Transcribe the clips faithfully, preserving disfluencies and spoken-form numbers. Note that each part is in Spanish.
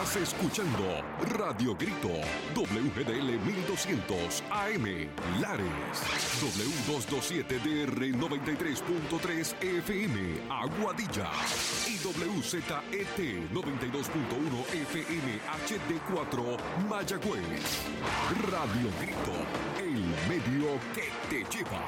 Estás escuchando Radio Grito, W G D L mil doscientos A M, Lares, W doscientos veintisiete D R noventa y tres punto tres F M, Aguadilla, y W Z E T noventa y dos punto uno F M H D cuatro, Mayagüez. Radio Grito, el medio que te lleva.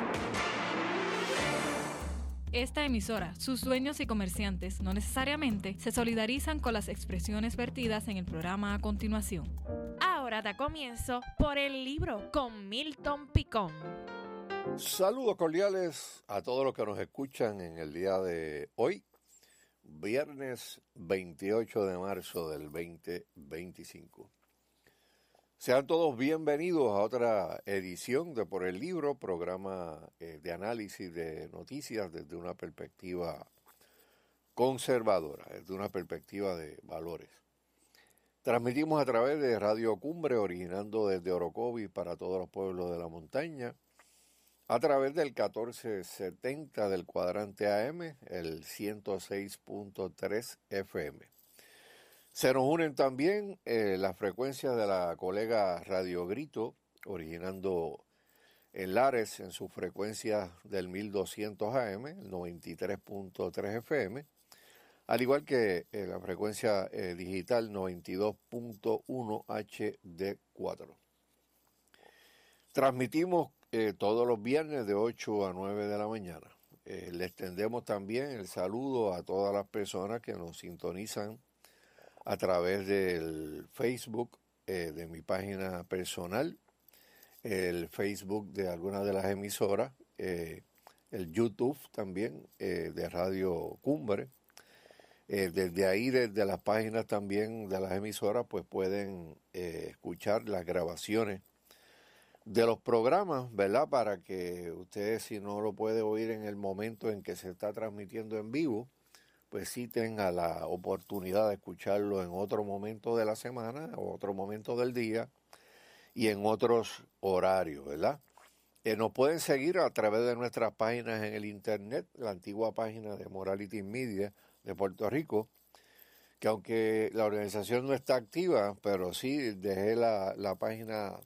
Esta emisora, sus dueños y comerciantes no necesariamente se solidarizan con las expresiones vertidas en el programa a continuación. Ahora da comienzo Por el Libro con Milton Picón. Saludos cordiales a todos los que nos escuchan en el día de hoy, viernes veintiocho de marzo del veinte veinticinco. Sean todos bienvenidos a otra edición de Por el Libro, programa eh, de análisis de noticias desde una perspectiva conservadora, desde una perspectiva de valores. Transmitimos a través de Radio Cumbre, originando desde Orocovis para todos los pueblos de la montaña, a través del catorce setenta del cuadrante A M, el ciento seis punto tres F M. Se nos unen también eh, las frecuencias de la colega Radio Grito, originando en Lares en su frecuencia del mil doscientos A M, el noventa y tres punto tres F M, al igual que eh, la frecuencia eh, digital noventa y dos punto uno H D cuatro. Transmitimos eh, todos los viernes de ocho a nueve de la mañana. Eh, le extendemos también el saludo a todas las personas que nos sintonizan a través del Facebook eh, de mi página personal, el Facebook de algunas de las emisoras, eh, el YouTube también eh, de Radio Cumbre. Eh, desde ahí, desde las páginas también de las emisoras, pues pueden eh, escuchar las grabaciones de los programas, ¿verdad? Para que ustedes, si no lo puede oír en el momento en que se está transmitiendo en vivo, pues sí tenga la oportunidad de escucharlo en otro momento de la semana, o otro momento del día, y en otros horarios, ¿verdad? Eh, nos pueden seguir a través de nuestras páginas en el internet, la antigua página de Morality Media de Puerto Rico, que aunque la organización no está activa, pero sí dejé la, la página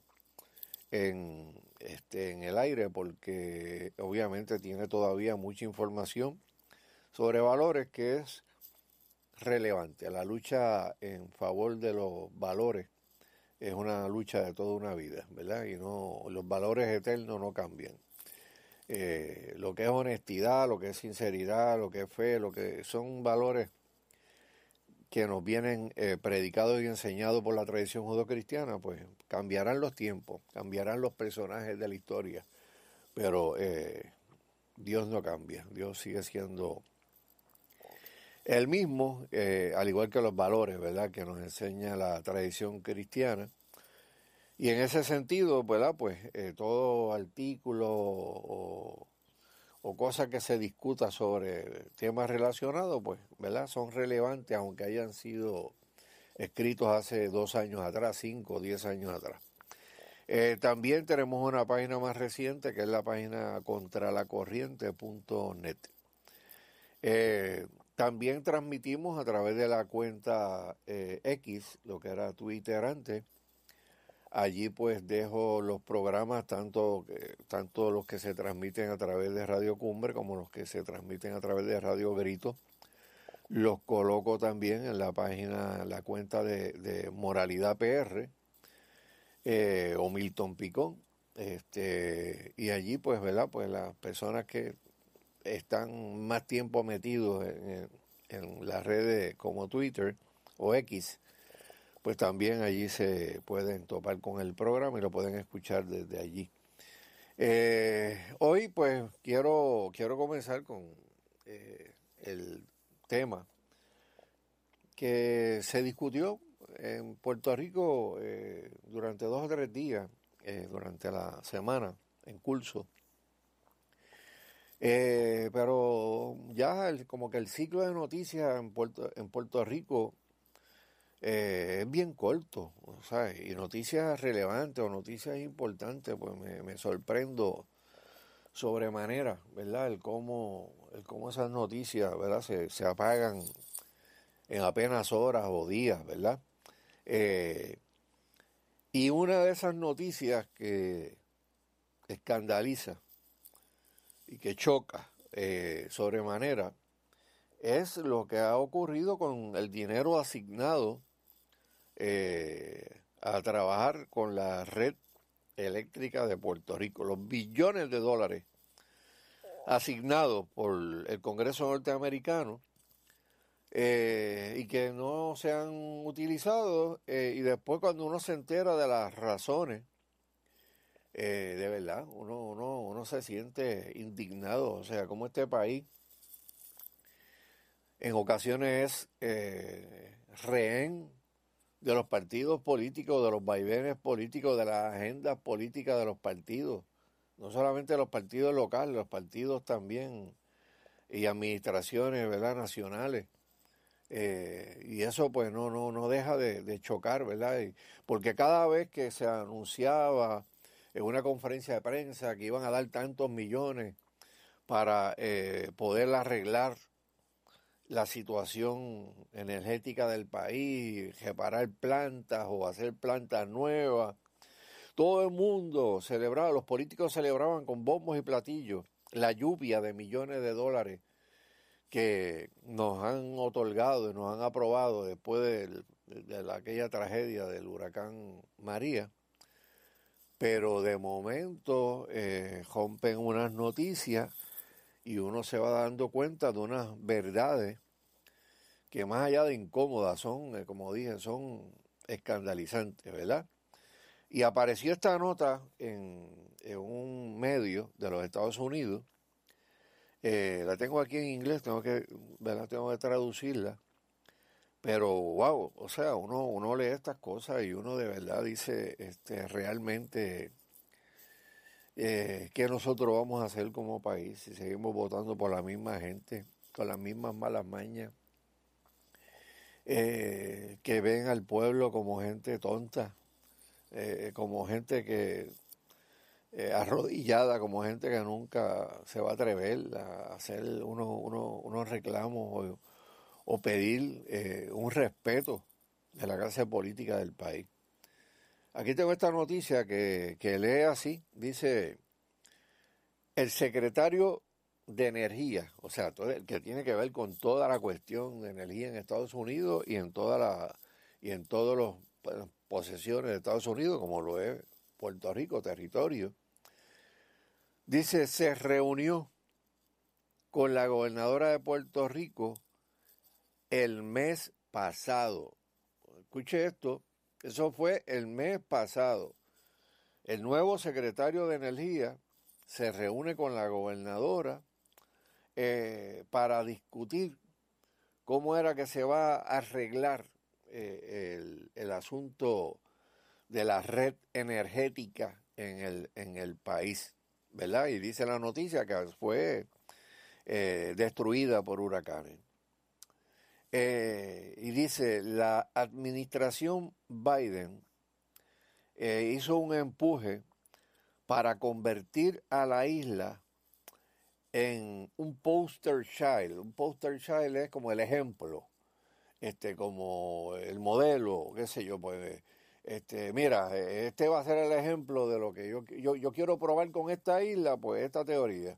en, este, en el aire, porque obviamente tiene todavía mucha información sobre valores que es relevante. La lucha en favor de los valores es una lucha de toda una vida, ¿verdad? Y no, los valores eternos no cambian. Eh, lo que es honestidad, lo que es sinceridad, lo que es fe, lo que son valores que nos vienen eh, predicados y enseñados por la tradición judeocristiana, pues cambiarán los tiempos, cambiarán los personajes de la historia, pero eh, Dios no cambia, Dios sigue siendo el mismo, eh, al igual que los valores, ¿verdad?, que nos enseña la tradición cristiana. Y en ese sentido, ¿verdad?, pues eh, todo artículo o, o cosa que se discuta sobre temas relacionados, pues, ¿verdad?, son relevantes, aunque hayan sido escritos hace dos años atrás, cinco, diez años atrás. Eh, también tenemos una página más reciente, que es la página contralacorriente punto net. Eh, También transmitimos a través de la cuenta eh, X, lo que era Twitter antes. Allí pues dejo los programas, tanto, eh, tanto los que se transmiten a través de Radio Cumbre como los que se transmiten a través de Radio Grito. Los coloco también en la página, la cuenta de, de Moralidad P R eh, o Milton Picón. Este, y allí pues, ¿verdad? Pues las personas que están más tiempo metidos en, en las redes como Twitter o X, pues también allí se pueden topar con el programa y lo pueden escuchar desde allí. Eh, hoy pues quiero, quiero comenzar con eh, el tema que se discutió en Puerto Rico eh, durante dos o tres días, eh, durante la semana en curso. Eh, pero ya el, como que el ciclo de noticias en Puerto, en Puerto Rico eh, es bien corto, ¿sabes? Y noticias relevantes o noticias importantes, pues me, me sorprendo sobremanera, ¿verdad? El cómo, el cómo esas noticias, ¿verdad? Se, se apagan en apenas horas o días, ¿verdad? Eh, y una de esas noticias que escandaliza y que choca eh, sobremanera es lo que ha ocurrido con el dinero asignado eh, a trabajar con la red eléctrica de Puerto Rico, los billones de dólares asignados por el Congreso norteamericano eh, y que no se han utilizado eh, y después cuando uno se entera de las razones, eh, de verdad, uno, uno, uno se siente indignado, o sea, como este país en ocasiones es eh, rehén de los partidos políticos, de los vaivenes políticos, de las agendas políticas de los partidos, no solamente los partidos locales, los partidos también y administraciones, ¿verdad?, nacionales. Eh, y eso pues no, no, no deja de, de chocar, ¿verdad? Y, porque cada vez que se anunciaba en una conferencia de prensa que iban a dar tantos millones para eh, poder arreglar la situación energética del país, reparar plantas o hacer plantas nuevas, todo el mundo celebraba, los políticos celebraban con bombos y platillos la lluvia de millones de dólares que nos han otorgado y nos han aprobado después de, de, de aquella tragedia del huracán María. Pero de momento eh, rompen unas noticias y uno se va dando cuenta de unas verdades que más allá de incómodas son, eh, como dije, son escandalizantes, ¿verdad? Y apareció esta nota en, en un medio de los Estados Unidos. Eh, la tengo aquí en inglés, tengo que, ¿verdad? Tengo que traducirla. Pero, wow, o sea, uno, uno lee estas cosas y uno de verdad dice este, realmente eh, qué nosotros vamos a hacer como país si seguimos votando por la misma gente, con las mismas malas mañas, eh, que ven al pueblo como gente tonta, eh, como gente que Eh, arrodillada, como gente que nunca se va a atrever a hacer unos, unos, unos reclamos o, o pedir eh, un respeto de la clase política del país. Aquí tengo esta noticia que, que lee así, dice, el secretario de Energía, o sea, todo el que tiene que ver con toda la cuestión de energía en Estados Unidos y en toda la y en todos los bueno, posesiones de Estados Unidos, como lo es Puerto Rico, territorio. Dice, se reunió con la gobernadora de Puerto Rico el mes pasado. Escuche esto, eso fue el mes pasado. El nuevo secretario de Energía se reúne con la gobernadora eh, para discutir cómo era que se va a arreglar eh, el, el asunto de la red energética en el, en el país, ¿verdad? Y dice la noticia que fue eh, destruida por huracanes. Eh, y dice, la administración Biden eh, hizo un empuje para convertir a la isla en un poster child. Un poster child es como el ejemplo, este, como el modelo, qué sé yo, pues... Este, mira, este va a ser el ejemplo de lo que yo, yo, yo quiero probar con esta isla, pues esta teoría.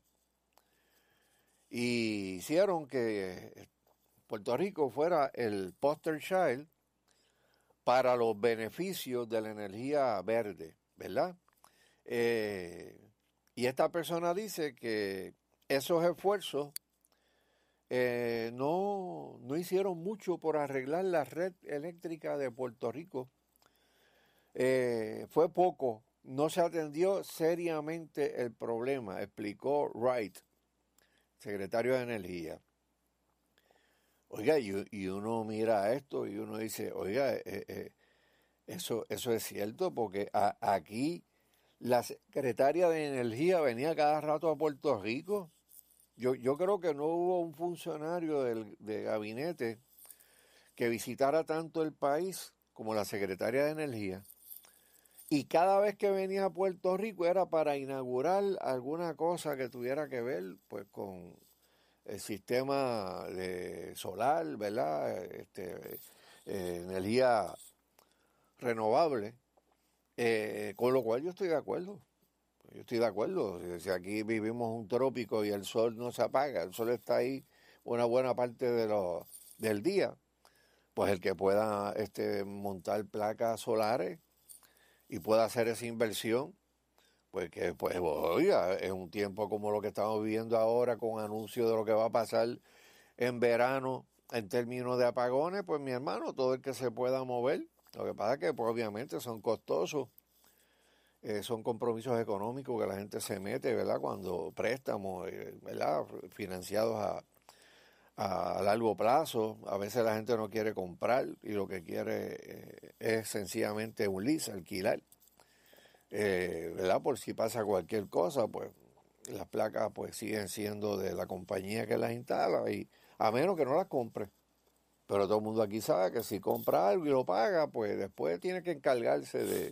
Y hicieron que Puerto Rico fuera el poster child para los beneficios de la energía verde, ¿verdad? Eh, y esta persona dice que esos esfuerzos eh, no, no hicieron mucho por arreglar la red eléctrica de Puerto Rico. Eh, fue poco, no se atendió seriamente el problema, explicó Wright, secretario de Energía. Oiga, y, y uno mira esto y uno dice, oiga, eh, eh, eso, eso es cierto, porque a, aquí la secretaria de Energía venía cada rato a Puerto Rico. Yo, yo creo que no hubo un funcionario del, de gabinete que visitara tanto el país como la secretaria de Energía. Y cada vez que venía a Puerto Rico era para inaugurar alguna cosa que tuviera que ver pues con el sistema de solar, ¿verdad? Este, eh, energía renovable, eh, con lo cual yo estoy de acuerdo. Yo estoy de acuerdo. Si aquí vivimos un trópico y el sol no se apaga, el sol está ahí una buena parte de lo, del día, pues el que pueda este, montar placas solares y pueda hacer esa inversión, pues que pues oiga, es un tiempo como lo que estamos viviendo ahora con anuncios de lo que va a pasar en verano en términos de apagones, pues mi hermano, todo el que se pueda mover. Lo que pasa es que pues, obviamente son costosos, eh, son compromisos económicos que la gente se mete, ¿verdad? Cuando préstamos, eh, ¿verdad? Financiados a, a largo plazo, a veces la gente no quiere comprar y lo que quiere eh, es sencillamente un lease, alquilar. Eh, ¿verdad? Por si pasa cualquier cosa, pues las placas pues siguen siendo de la compañía que las instala, y a menos que no las compre. Pero todo el mundo aquí sabe que si compra algo y lo paga, pues después tiene que encargarse de,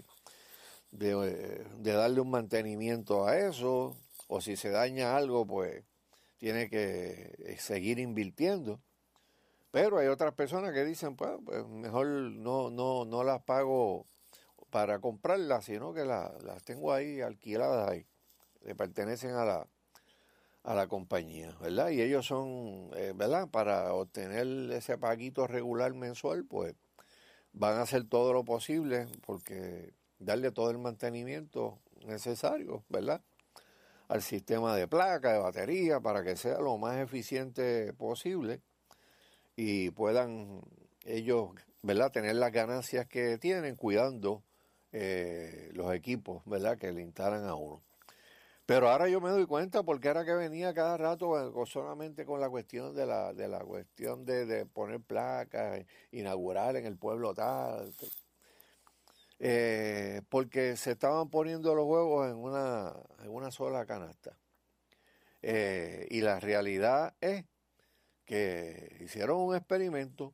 de, de darle un mantenimiento a eso, o si se daña algo, pues tiene que seguir invirtiendo. Pero hay otras personas que dicen, pues, pues mejor no, no, no las pago para comprarlas, sino que la, las tengo ahí alquiladas ahí, le pertenecen a la, a la compañía, ¿verdad? Y ellos son, eh, ¿verdad? Para obtener ese paguito regular mensual, pues van a hacer todo lo posible porque darle todo el mantenimiento necesario, ¿verdad? Al sistema de placa, de batería, para que sea lo más eficiente posible y puedan ellos, ¿verdad? Tener las ganancias que tienen cuidando eh, los equipos, ¿verdad? Que le instalan a uno. Pero ahora yo me doy cuenta porque ahora que venía cada rato solamente con la cuestión de la de la cuestión de, de poner placas, inaugurar en el pueblo tal, eh, porque se estaban poniendo los huevos en una en una sola canasta. Eh, y la realidad es que hicieron un experimento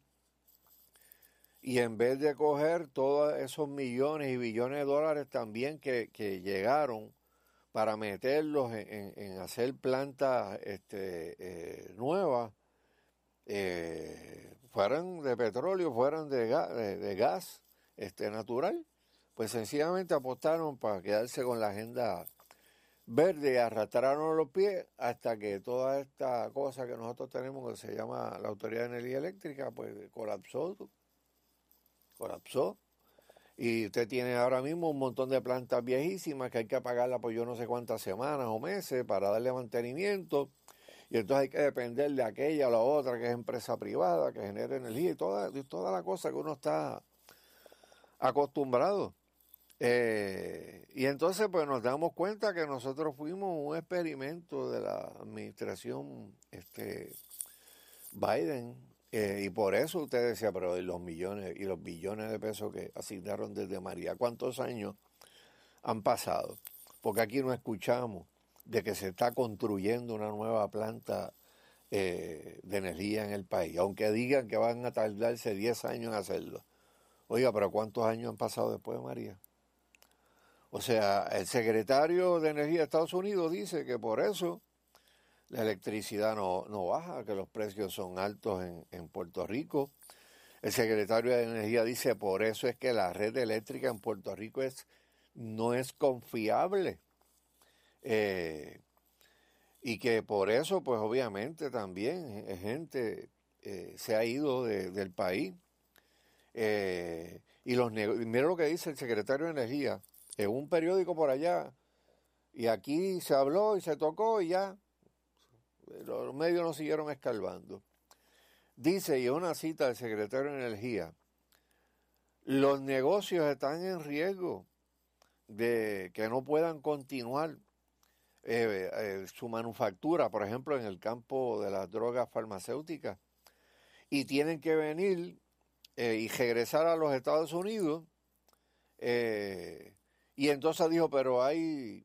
y en vez de coger todos esos millones y billones de dólares también que, que llegaron para meterlos en, en, en hacer plantas este, eh, nuevas, eh, fueran de petróleo, fueran de gas, de, de gas este, natural, pues sencillamente apostaron para quedarse con la agenda verde y arrastraron los pies hasta que toda esta cosa que nosotros tenemos, que se llama la Autoridad de Energía Eléctrica, pues colapsó, colapsó. Y usted tiene ahora mismo un montón de plantas viejísimas que hay que apagarlas por yo no sé cuántas semanas o meses para darle mantenimiento. Y entonces hay que depender de aquella o la otra que es empresa privada, que genera energía y toda, y toda la cosa que uno está acostumbrado. Eh, y entonces pues nos damos cuenta que nosotros fuimos un experimento de la administración este, Biden. Eh, y por eso usted decía, pero y los millones y los billones de pesos que asignaron desde María, ¿cuántos años han pasado? Porque aquí no escuchamos de que se está construyendo una nueva planta eh, de energía en el país, aunque digan que van a tardarse diez años en hacerlo. Oiga, pero ¿cuántos años han pasado después de María? O sea, el secretario de Energía de Estados Unidos dice que por eso la electricidad no, no baja, que los precios son altos en, en Puerto Rico. El secretario de Energía dice, por eso es que la red eléctrica en Puerto Rico es, no es confiable. Eh, y que por eso, pues obviamente también gente eh, se ha ido de, del país. Eh, y los mira lo que dice el secretario de Energía en un periódico por allá, y aquí se habló y se tocó y ya. Los medios no siguieron escarbando. Dice, y una cita del secretario de Energía, los negocios están en riesgo de que no puedan continuar eh, eh, su manufactura, por ejemplo, en el campo de las drogas farmacéuticas, y tienen que venir eh, y regresar a los Estados Unidos. Eh, y entonces dijo, pero hay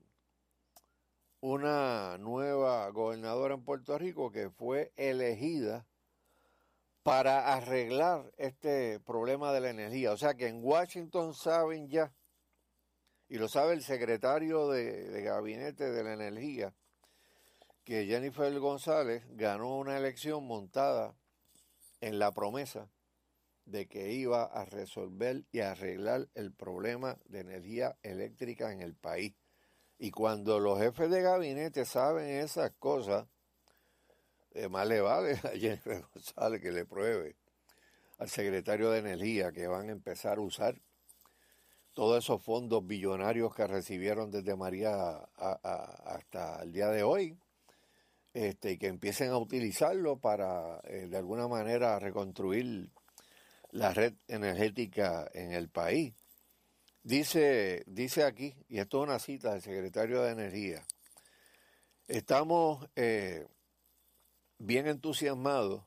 una nueva gobernadora en Puerto Rico que fue elegida para arreglar este problema de la energía. O sea que en Washington saben ya, y lo sabe el secretario de, de gabinete de la energía, que Jennifer González ganó una elección montada en la promesa de que iba a resolver y arreglar el problema de energía eléctrica en el país. Y cuando los jefes de gabinete saben esas cosas, eh, más le vale a Jennifer González que le pruebe al secretario de Energía que van a empezar a usar todos esos fondos billonarios que recibieron desde María a, a, hasta el día de hoy, este, y que empiecen a utilizarlo para, eh, de alguna manera, reconstruir la red energética en el país. Dice, dice aquí, y esto es una cita del secretario de Energía, estamos eh, bien entusiasmados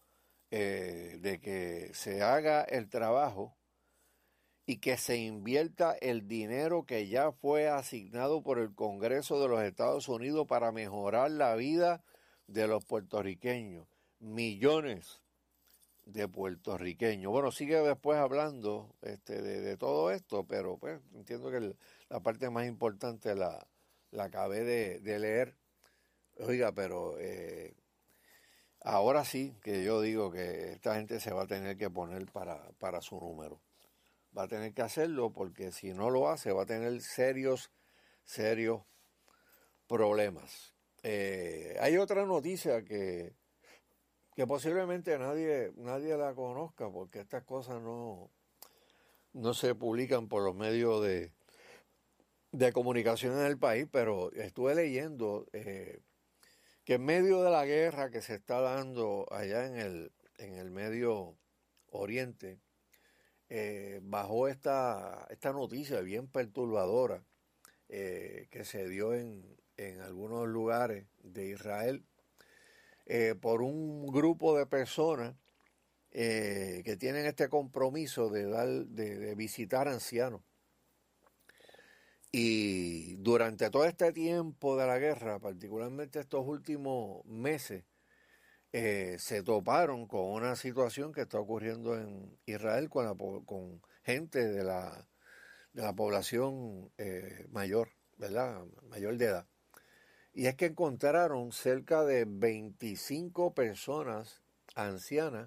eh, de que se haga el trabajo y que se invierta el dinero que ya fue asignado por el Congreso de los Estados Unidos para mejorar la vida de los puertorriqueños. Millones de puertorriqueños. Bueno, sigue después hablando este, de, de todo esto, pero pues entiendo que el, la parte más importante la, la acabé de, de leer. Oiga, pero eh, ahora sí que yo digo que esta gente se va a tener que poner para, para su número. Va a tener que hacerlo porque si no lo hace va a tener serios, serios problemas. Eh, hay otra noticia que, que posiblemente nadie, nadie la conozca porque estas cosas no, no se publican por los medios de, de comunicación en el país, pero estuve leyendo eh, que en medio de la guerra que se está dando allá en el, en el Medio Oriente, Eh, bajó esta, esta noticia bien perturbadora eh, que se dio en, en algunos lugares de Israel eh, por un grupo de personas eh, que tienen este compromiso de, dar, de, de visitar ancianos. Y durante todo este tiempo de la guerra, particularmente estos últimos meses, Eh, se toparon con una situación que está ocurriendo en Israel con, la, con gente de la, de la población eh, mayor, ¿verdad? Mayor de edad. Y es que encontraron cerca de veinticinco personas ancianas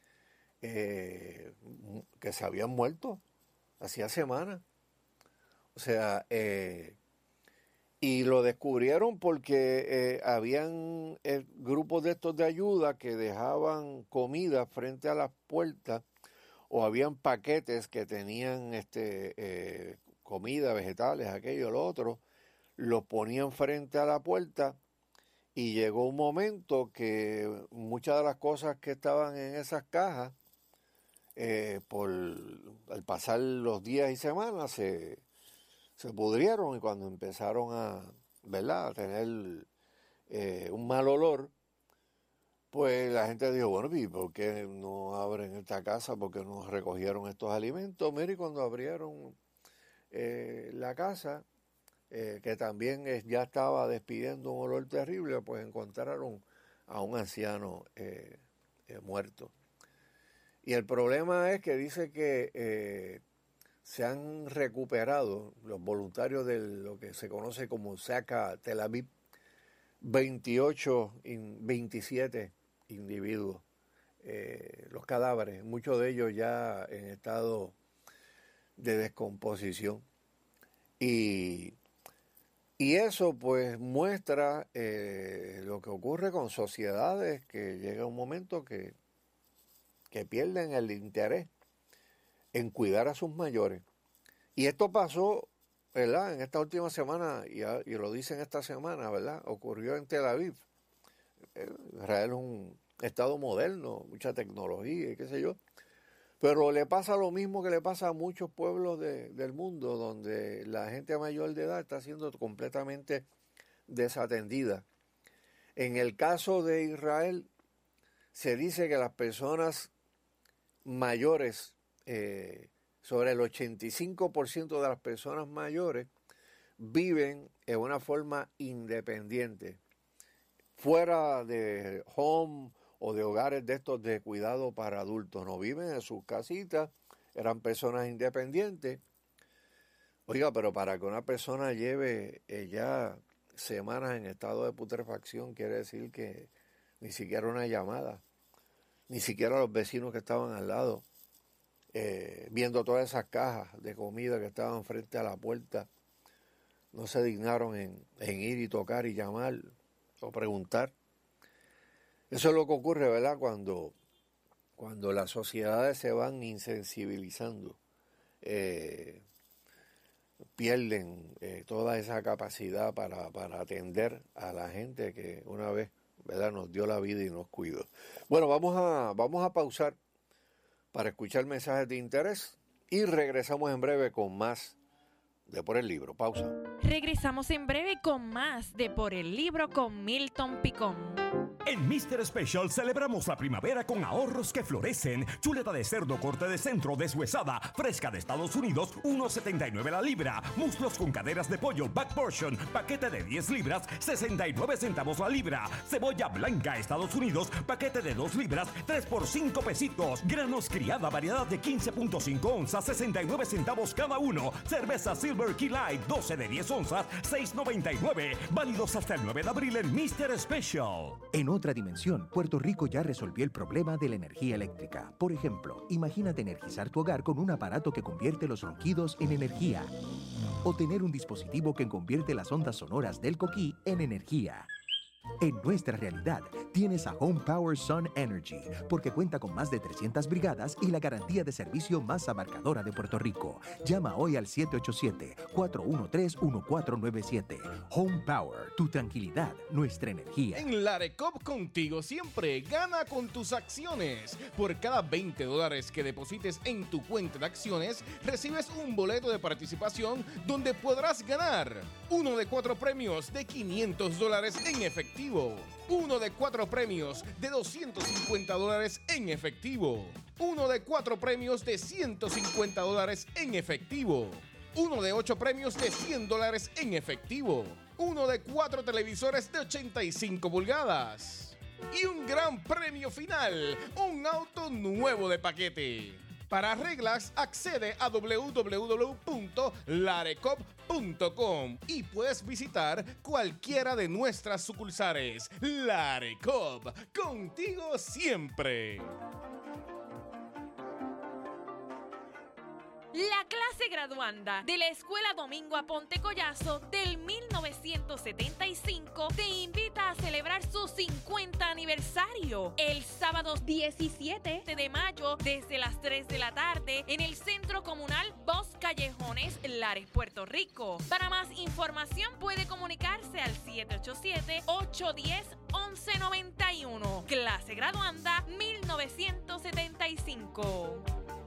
eh, que se habían muerto hacía semanas. O sea, eh, y lo descubrieron porque eh, habían eh, grupos de estos de ayuda que dejaban comida frente a las puertas o habían paquetes que tenían este eh, comida, vegetales, aquello, lo otro, los ponían frente a la puerta y llegó un momento que muchas de las cosas que estaban en esas cajas, eh, por al pasar los días y semanas, se... se pudrieron y cuando empezaron a, ¿verdad?, a tener eh, un mal olor, pues la gente dijo, bueno, ¿y por qué no abren esta casa? ¿Por qué no recogieron estos alimentos? Mire, y cuando abrieron eh, la casa, eh, que también eh, ya estaba despidiendo un olor terrible, pues encontraron a un anciano eh, eh, muerto. Y el problema es que dice que Eh, se han recuperado los voluntarios de lo que se conoce como Zaka Tel Aviv, veintiocho, veintisiete individuos, eh, los cadáveres, muchos de ellos ya en estado de descomposición. Y, y eso pues muestra eh, lo que ocurre con sociedades que llega un momento que, que pierden el interés en cuidar a sus mayores. Y esto pasó, ¿verdad?, en esta última semana, y, y lo dicen esta semana, ¿verdad?, ocurrió en Tel Aviv. Israel es un estado moderno, mucha tecnología y qué sé yo, pero le pasa lo mismo que le pasa a muchos pueblos de, del mundo, donde la gente mayor de edad está siendo completamente desatendida. En el caso de Israel, se dice que las personas mayores, Eh, sobre el ochenta y cinco por ciento de las personas mayores viven en una forma independiente, fuera de home o de hogares de estos de cuidado para adultos. No viven en sus casitas, eran personas independientes. Oiga, pero para que una persona lleve eh, ya semanas en estado de putrefacción, quiere decir que ni siquiera una llamada, ni siquiera los vecinos que estaban al lado, eh, viendo todas esas cajas de comida que estaban frente a la puerta, no se dignaron en, en ir y tocar y llamar o preguntar. Eso es lo que ocurre, ¿verdad? Cuando, cuando las sociedades se van insensibilizando, eh, pierden eh, toda esa capacidad para, para atender a la gente que una vez, ¿verdad?, nos dio la vida y nos cuidó. Bueno, vamos a, vamos a pausar para escuchar mensajes de interés y regresamos en breve con más de Por el Libro. Pausa. Regresamos en breve con más de Por el Libro con Milton Picón. En míster Special celebramos la primavera con ahorros que florecen. Chuleta de cerdo corte de centro deshuesada, fresca de Estados Unidos, uno setenta y nueve la libra. Muslos con caderas de pollo back portion, paquete de diez libras, sesenta y nueve centavos la libra. Cebolla blanca Estados Unidos, paquete de dos libras, tres por cinco pesitos. Granos criada, variedad de quince punto cinco onzas, sesenta y nueve centavos cada uno. Cerveza Silver Key Light, doce de diez onzas, seis noventa y nueve. Válidos hasta el nueve de abril en míster Special. En otra dimensión, Puerto Rico ya resolvió el problema de la energía eléctrica. Por ejemplo, imagínate energizar tu hogar con un aparato que convierte los ronquidos en energía. O tener un dispositivo que convierte las ondas sonoras del coquí en energía. En nuestra realidad, tienes a Home Power Sun Energy, porque cuenta con más de trescientas brigadas y la garantía de servicio más abarcadora de Puerto Rico. Llama hoy al siete ocho siete, cuatro uno tres, uno cuatro nueve siete. Home Power, tu tranquilidad, nuestra energía. En Larecop contigo siempre, gana con tus acciones. Por cada veinte dólares que deposites en tu cuenta de acciones, recibes un boleto de participación donde podrás ganar uno de cuatro premios de quinientos dólares en efectivo. Uno de cuatro premios de doscientos cincuenta dólares en efectivo. Uno de cuatro premios de ciento cincuenta dólares en efectivo. Uno de ocho premios de cien dólares en efectivo. Uno de cuatro televisores de ochenta y cinco pulgadas. Y un gran premio final, un auto nuevo de paquete. Para reglas, accede a doble u doble u doble u punto larecop punto com y puedes visitar cualquiera de nuestras sucursales. Larecop, contigo siempre. La clase graduanda de la Escuela Domingo Aponte Collazo del mil novecientos setenta y cinco te invita a celebrar su cincuenta aniversario el sábado diecisiete de mayo desde las tres de la tarde en el Centro Comunal Dos Callejones, Lares, Puerto Rico. Para más información puede comunicarse al siete ocho siete, ocho uno cero, once noventa y uno. Clase graduanda mil novecientos setenta y cinco.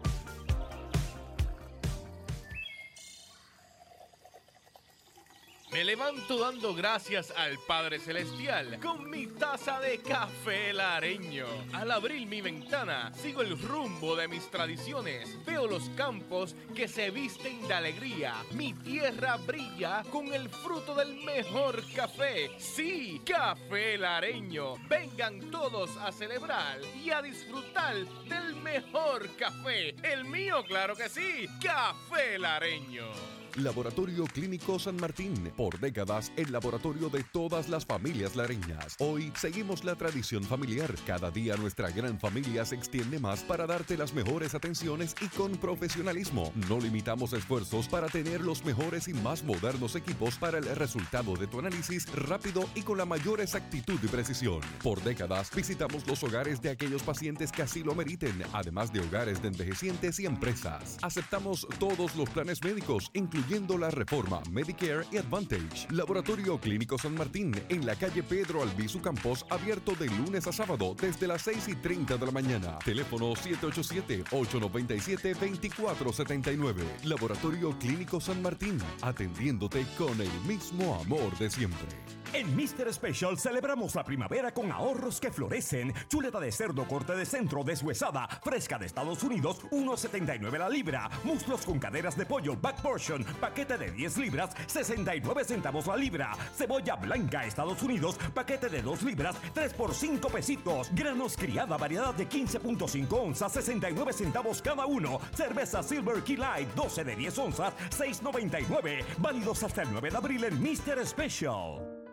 Me levanto dando gracias al Padre Celestial con mi taza de café lareño. Al abrir mi ventana, sigo el rumbo de mis tradiciones. Veo los campos que se visten de alegría. Mi tierra brilla con el fruto del mejor café. Sí, café lareño. Vengan todos a celebrar y a disfrutar del mejor café. El mío, claro que sí, café lareño. Laboratorio Clínico San Martín, por décadas el laboratorio de todas las familias lareñas. Hoy seguimos la tradición familiar. Cada día nuestra gran familia se extiende más para darte las mejores atenciones y con profesionalismo. No limitamos esfuerzos para tener los mejores y más modernos equipos para el resultado de tu análisis rápido y con la mayor exactitud y precisión. Por décadas visitamos los hogares de aquellos pacientes que así lo meriten, además de hogares de envejecientes y empresas. Aceptamos todos los planes médicos, incluyendo la reforma Medicare y Advantage. Laboratorio Clínico San Martín, en la calle Pedro Albizu Campos, abierto de lunes a sábado desde las seis y treinta de la mañana. Teléfono siete ocho siete, ocho nueve siete, dos cuatro siete nueve. Laboratorio Clínico San Martín, atendiéndote con el mismo amor de siempre. En míster Special celebramos la primavera con ahorros que florecen. Chuleta de cerdo corte de centro deshuesada, fresca de Estados Unidos, uno setenta y nueve la libra. Muslos con caderas de pollo back portion, paquete de diez libras, sesenta y nueve centavos la libra. Cebolla blanca Estados Unidos, paquete de dos libras, tres por cinco pesitos. Granos criada, variedad de quince punto cinco onzas, sesenta y nueve centavos cada uno. Cerveza Silver Key Light, doce de diez onzas, seis noventa y nueve. Válidos hasta el nueve de abril en míster Special.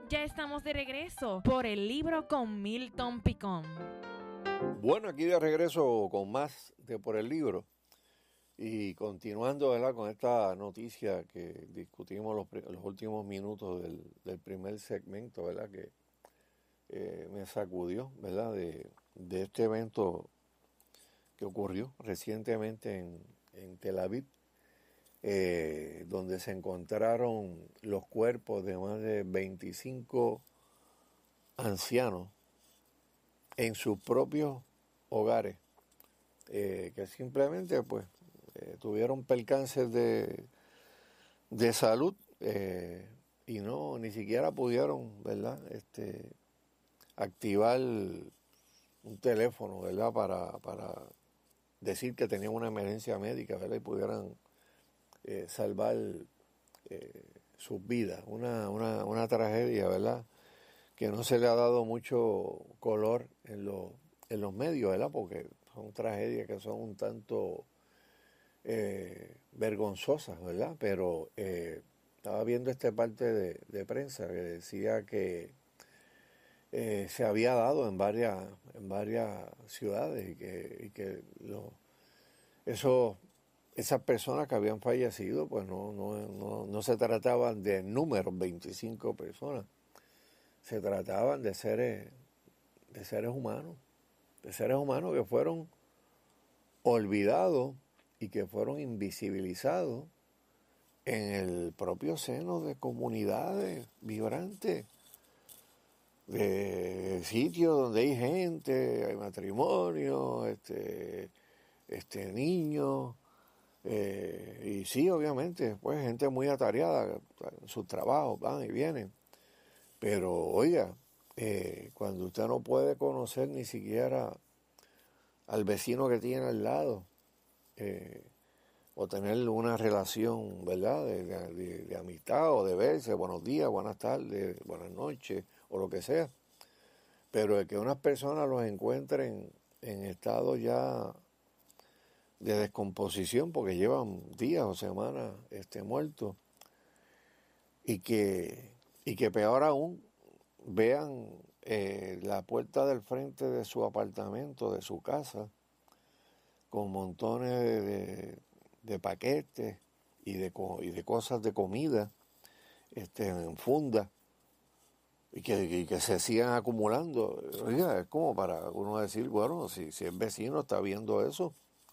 Ya estamos de regreso por el libro con Milton Picón. Bueno, aquí de regreso con más de Por el Libro y continuando, ¿verdad?, con esta noticia que discutimos los, los últimos minutos del, del primer segmento, ¿verdad?, que eh, me sacudió, ¿verdad?, de, de este evento que ocurrió recientemente en, en Tel Aviv, eh, donde se encontraron los cuerpos de más de veinticinco ancianos en sus propios hogares, eh, que simplemente pues eh, tuvieron percances de, de salud eh, y no ni siquiera pudieron, ¿verdad?, este, activar un teléfono, ¿verdad?, para, para decir que tenían una emergencia médica, ¿verdad?, y pudieran eh, salvar eh, sus vidas. Una, una, una tragedia, ¿verdad?, que no se le ha dado mucho color en, lo, en los medios, ¿verdad?, porque son tragedias que son un tanto eh, vergonzosas, ¿verdad? Pero eh, estaba viendo esta parte de, de prensa que decía que eh, se había dado en varias, en varias ciudades y que, y que lo, eso, esas personas que habían fallecido, pues no, no, no, no se trataban de números, veinticinco personas. Se trataban de seres, de seres humanos, de seres humanos que fueron olvidados y que fueron invisibilizados en el propio seno de comunidades vibrantes, de sitios donde hay gente, hay matrimonio, este, este niños, eh, y sí, obviamente, pues gente muy atareada, sus trabajos van y vienen. Pero, oiga, eh, cuando usted no puede conocer ni siquiera al vecino que tiene al lado, eh, o tener una relación, ¿verdad?, de, de, de amistad o de verse, buenos días, buenas tardes, buenas noches, o lo que sea. Pero de que unas personas los encuentren en estado ya de descomposición, porque llevan días o semanas este, muertos, y que... Y que peor aún, vean eh, la puerta del frente de su apartamento, de su casa, con montones de, de, de paquetes y de, y de cosas de comida este, en funda, y que, y que se sigan acumulando. Oiga, es como para uno decir, bueno, si, si el vecino está viendo eso.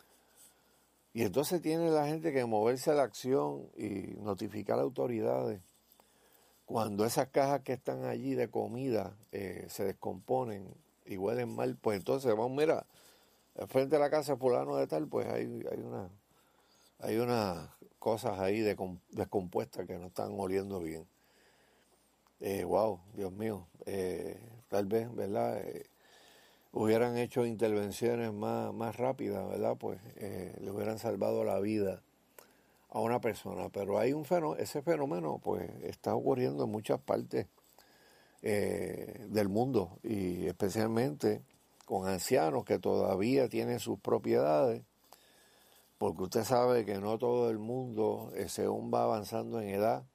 Y entonces tiene la gente que moverse a la acción y notificar a las autoridades. Cuando esas cajas que están allí de comida eh, se descomponen y huelen mal, pues entonces vamos, mira, al frente de la casa fulano de tal, pues hay, hay una hay unas cosas ahí de, descompuestas que no están oliendo bien. Eh, wow, Dios mío, eh, tal vez, ¿verdad?, Eh, hubieran hecho intervenciones más, más rápidas, ¿verdad?, pues eh, le hubieran salvado la vida a una persona, pero hay un fenómeno, ese fenómeno pues está ocurriendo en muchas partes eh, del mundo y especialmente con ancianos que todavía tienen sus propiedades, porque usted sabe que no todo el mundo, eh, según va avanzando en edad,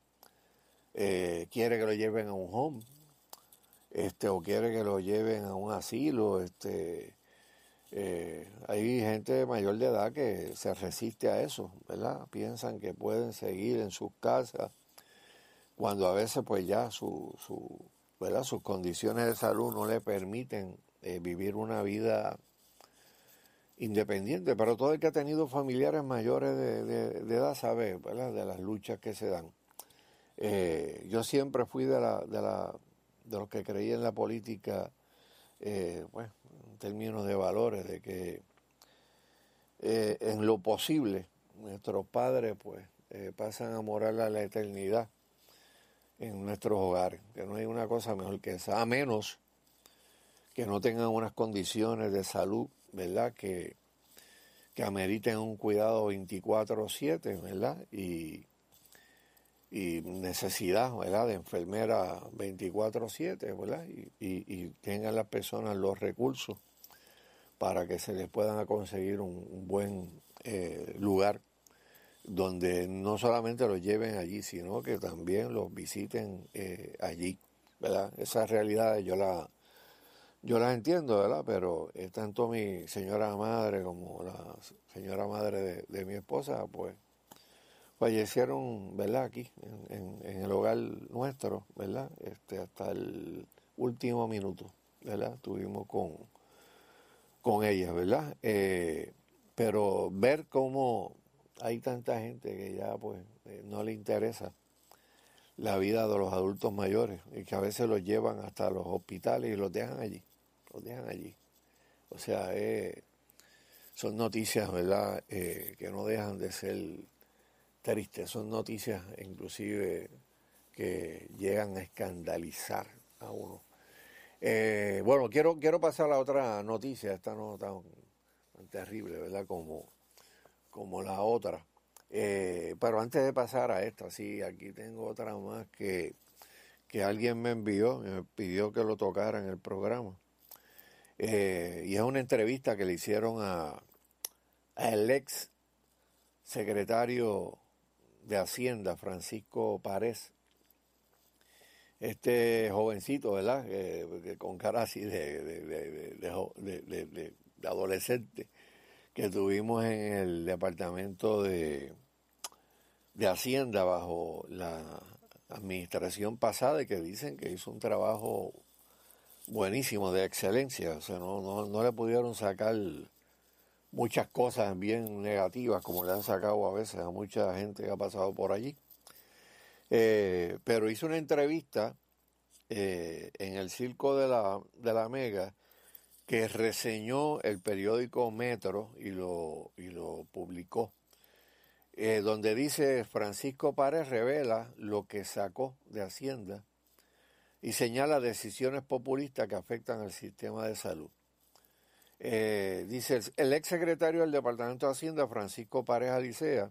eh, quiere que lo lleven a un home, este, o quiere que lo lleven a un asilo, este... Eh, hay gente mayor de edad que se resiste a eso, ¿verdad? Piensan que pueden seguir en sus casas cuando a veces pues ya su, su, ¿verdad?, sus condiciones de salud no le permiten eh, vivir una vida independiente. Pero todo el que ha tenido familiares mayores de, de, de edad sabe, ¿verdad?, de las luchas que se dan. Eh, yo siempre fui de, la, de, la, de los que creía en la política, eh, bueno, en términos de valores, de que eh, en lo posible nuestros padres pues eh, pasan a morar a la eternidad en nuestros hogares, que no hay una cosa mejor que esa, a menos que no tengan unas condiciones de salud, ¿verdad?, que, que ameriten un cuidado veinticuatro siete, ¿verdad?, y, y necesidad, ¿verdad?, de enfermera veinticuatro siete, ¿verdad?, y, y, y tengan las personas los recursos para que se les puedan conseguir un, un buen eh, lugar donde no solamente los lleven allí, sino que también los visiten eh, allí. ¿verdad? Esas realidades yo las yo las entiendo, ¿verdad? Pero eh, tanto mi señora madre como la señora madre de, de mi esposa, pues, fallecieron, ¿verdad? Aquí, en, en, en el hogar nuestro, ¿verdad? Este, hasta el último minuto, ¿verdad? Estuvimos con, con ellas, ¿verdad? Eh, pero ver cómo hay tanta gente que ya, pues, eh, no le interesa la vida de los adultos mayores y que a veces los llevan hasta los hospitales y los dejan allí, los dejan allí. O sea, eh, son noticias, ¿verdad?, eh, que no dejan de ser tristes, son noticias inclusive que llegan a escandalizar a uno. Eh, bueno, quiero, quiero pasar a la otra noticia, esta no tan, tan terrible, ¿verdad?, como, como la otra. Eh, pero antes de pasar a esta, sí, aquí tengo otra más que, que alguien me envió, me pidió que lo tocara en el programa. Eh, y es una entrevista que le hicieron a, a el ex secretario de Hacienda, Francisco Párez. Este jovencito, ¿verdad?, que, que con cara así de, de, de, de, de, de, de, de adolescente, que tuvimos en el departamento de, de Hacienda bajo la administración pasada y que dicen que hizo un trabajo buenísimo, de excelencia. O sea, no, no, no le pudieron sacar muchas cosas bien negativas como le han sacado a veces a mucha gente que ha pasado por allí. Eh, pero hizo una entrevista eh, en el Circo de la, de la Mega que reseñó el periódico Metro y lo, y lo publicó, eh, donde dice: Francisco Párez revela lo que sacó de Hacienda y señala decisiones populistas que afectan al sistema de salud. Eh, dice, el ex secretario del Departamento de Hacienda, Francisco Párez Alicea,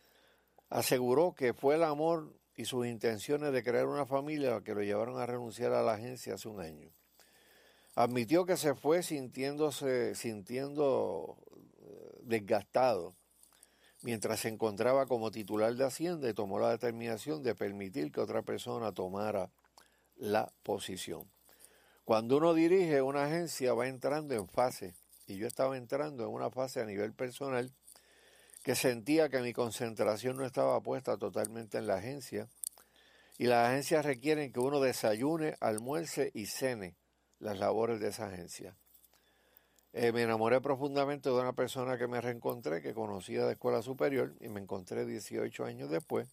aseguró que fue el amor y sus intenciones de crear una familia lo que lo llevaron a renunciar a la agencia hace un año. Admitió que se fue sintiéndose, sintiendo desgastado mientras se encontraba como titular de Hacienda y tomó la determinación de permitir que otra persona tomara la posición. Cuando uno dirige una agencia va entrando en fase, y yo estaba entrando en una fase a nivel personal que sentía que mi concentración no estaba puesta totalmente en la agencia, y las agencias requieren que uno desayune, almuerce y cene las labores de esa agencia. Eh, me enamoré profundamente de una persona que me reencontré, que conocía de escuela superior, y me encontré dieciocho años después,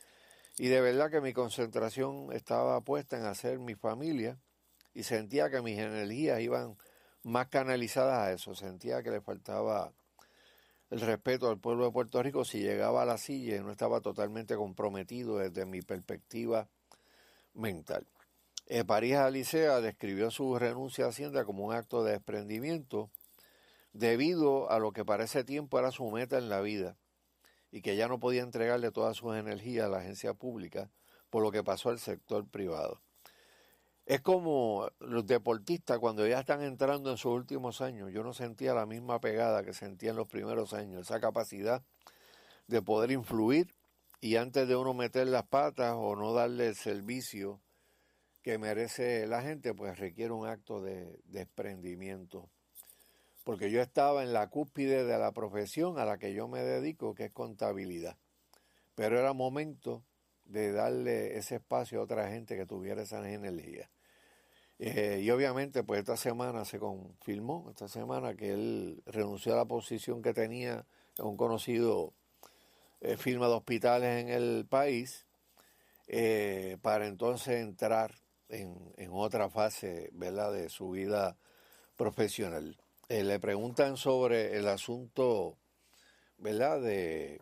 y de verdad que mi concentración estaba puesta en hacer mi familia, y sentía que mis energías iban más canalizadas a eso. Sentía que le faltaba el respeto al pueblo de Puerto Rico si llegaba a la silla y no estaba totalmente comprometido desde mi perspectiva mental. Eh, Párez Alicea describió su renuncia a Hacienda como un acto de desprendimiento debido a lo que para ese tiempo era su meta en la vida y que ya no podía entregarle todas sus energías a la agencia pública, por lo que pasó al sector privado. Es como los deportistas cuando ya están entrando en sus últimos años. Yo no sentía la misma pegada que sentía en los primeros años, esa capacidad de poder influir y antes de uno meter las patas o no darle el servicio que merece la gente, pues requiere un acto de desprendimiento. Porque yo estaba en la cúspide de la profesión a la que yo me dedico, que es contabilidad. Pero era momento de darle ese espacio a otra gente que tuviera esa energía. Eh, y obviamente, pues esta semana se confirmó, esta semana que él renunció a la posición que tenía en un conocido eh, firma de hospitales en el país, eh, para entonces entrar en, en otra fase, ¿verdad?, de su vida profesional. Eh, le preguntan sobre el asunto, ¿verdad?, de...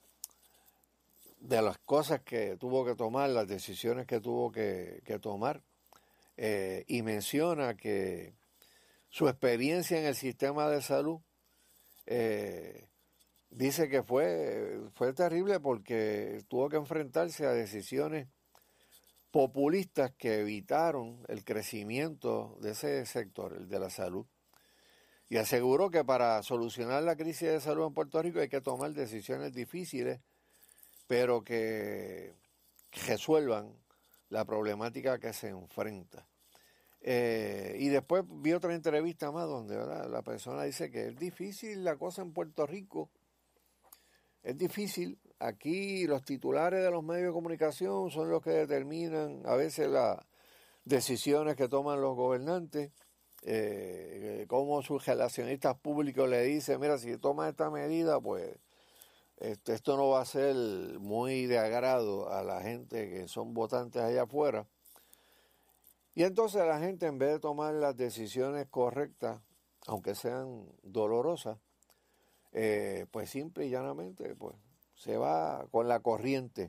de las cosas que tuvo que tomar, las decisiones que tuvo que, que tomar, eh, y menciona que su experiencia en el sistema de salud, eh, dice que fue, fue terrible porque tuvo que enfrentarse a decisiones populistas que evitaron el crecimiento de ese sector, el de la salud. Y aseguró que para solucionar la crisis de salud en Puerto Rico hay que tomar decisiones difíciles, pero que resuelvan la problemática que se enfrenta. Eh, y después vi otra entrevista más donde, ¿verdad?, la persona dice que es difícil la cosa en Puerto Rico, es difícil. Aquí los titulares de los medios de comunicación son los que determinan a veces las decisiones que toman los gobernantes, eh, como sus relacionistas públicos le dicen, mira, si tomas esta medida, pues este, esto no va a ser muy de agrado a la gente que son votantes allá afuera. Y entonces la gente, en vez de tomar las decisiones correctas, aunque sean dolorosas, eh, pues simple y llanamente pues se va con la corriente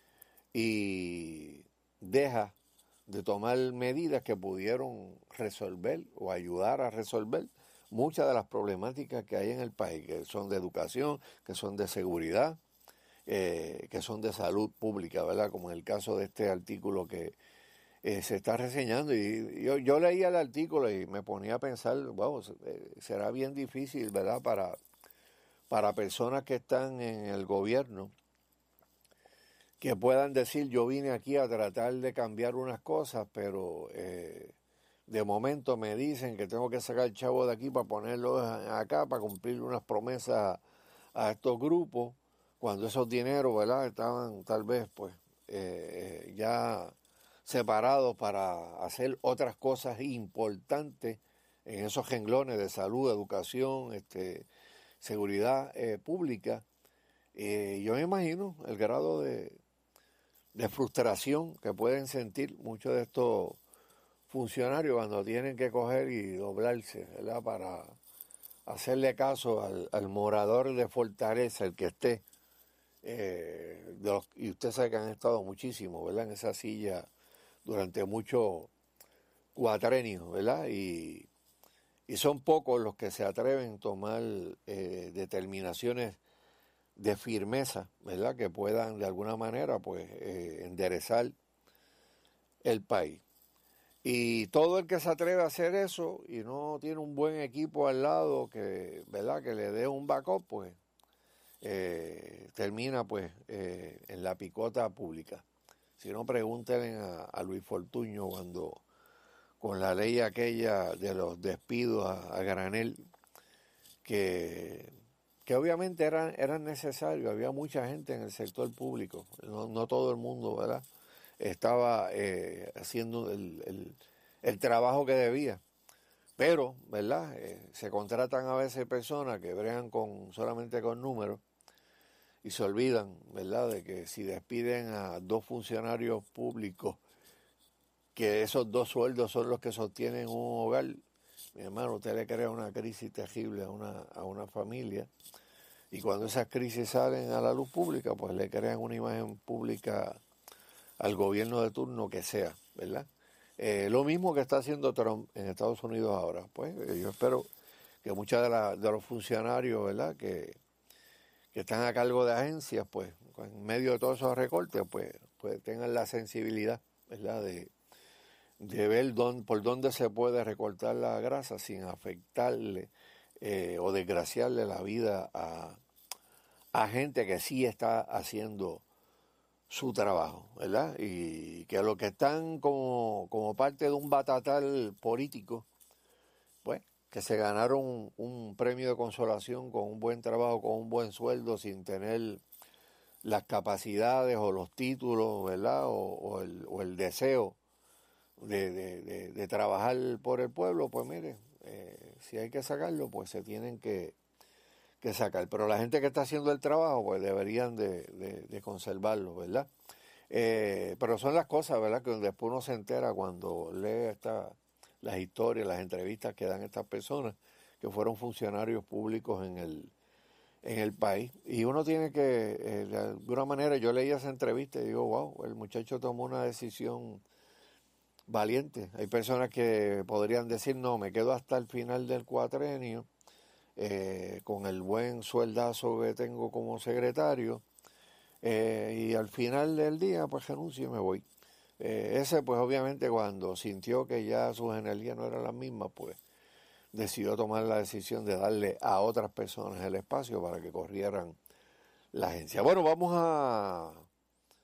y deja de tomar medidas que pudieron resolver o ayudar a resolver muchas de las problemáticas que hay en el país, que son de educación, que son de seguridad, eh, que son de salud pública, ¿verdad? Como en el caso de este artículo que eh, se está reseñando. Y yo, yo leía el artículo y me ponía a pensar, wow, será bien difícil, ¿verdad?, para, para personas que están en el gobierno, que puedan decir, yo vine aquí a tratar de cambiar unas cosas, pero eh, de momento me dicen que tengo que sacar el chavo de aquí para ponerlo acá, para cumplir unas promesas a, a estos grupos, cuando esos dineros, ¿verdad?, estaban tal vez pues eh, ya separados para hacer otras cosas importantes en esos renglones de salud, educación, este, seguridad eh, pública. Eh, yo me imagino el grado de, de frustración que pueden sentir muchos de estos funcionarios cuando tienen que coger y doblarse, ¿verdad?, para hacerle caso al, al morador de Fortaleza, el que esté, eh, de los, y usted sabe que han estado muchísimo, ¿verdad?, en esa silla durante muchos cuatrenios, ¿verdad? Y, y son pocos los que se atreven a tomar eh, determinaciones de firmeza, ¿verdad?, que puedan de alguna manera pues eh, enderezar el país. Y todo el que se atreve a hacer eso y no tiene un buen equipo al lado que, ¿verdad?, que le dé un backup, pues eh, termina pues eh, en la picota pública. Si no, pregúntenle a, a Luis Fortuño cuando con la ley aquella de los despidos a, a granel, que, que obviamente eran, eran necesarios, había mucha gente en el sector público, no, no todo el mundo, ¿verdad?, estaba eh, haciendo el, el, el trabajo que debía, pero, ¿verdad?, eh, se contratan a veces personas que bregan con, solamente con números, y se olvidan, ¿verdad?, de que si despiden a dos funcionarios públicos, que esos dos sueldos son los que sostienen un hogar, mi hermano, usted le crea una crisis terrible a una, a una familia, y cuando esas crisis salen a la luz pública, pues le crean una imagen pública al gobierno de turno que sea, ¿verdad? Eh, lo mismo que está haciendo Trump en Estados Unidos ahora. Pues eh, yo espero que muchos de, la, de los funcionarios, ¿verdad?, que que están a cargo de agencias, pues, en medio de todos esos recortes, pues, pues tengan la sensibilidad, ¿verdad?, de, de ver dónde, por dónde se puede recortar la grasa sin afectarle eh, o desgraciarle la vida a, a gente que sí está haciendo su trabajo, ¿verdad? Y que los que están como, como parte de un batatal político, pues, que se ganaron un, un premio de consolación con un buen trabajo, con un buen sueldo, sin tener las capacidades o los títulos, ¿verdad?, o, o, el, o el deseo de, de, de, de trabajar por el pueblo, pues mire, eh, si hay que sacarlo, pues se tienen que, que sacar. Pero la gente que está haciendo el trabajo, pues deberían de, de, de conservarlo, ¿verdad? Eh, pero son las cosas, ¿verdad?, que después uno se entera cuando lee esta... las historias, las entrevistas que dan estas personas que fueron funcionarios públicos en el, en el país. Y uno tiene que, eh, de alguna manera, yo leí esa entrevista y digo, wow, el muchacho tomó una decisión valiente. Hay personas que podrían decir, no, me quedo hasta el final del cuatrenio, eh, con el buen sueldazo que tengo como secretario, eh, y al final del día, pues renuncio y me voy. Eh, ese, pues obviamente, cuando sintió que ya sus energías no eran las mismas, pues decidió tomar la decisión de darle a otras personas el espacio para que corrieran la agencia. Bueno, vamos a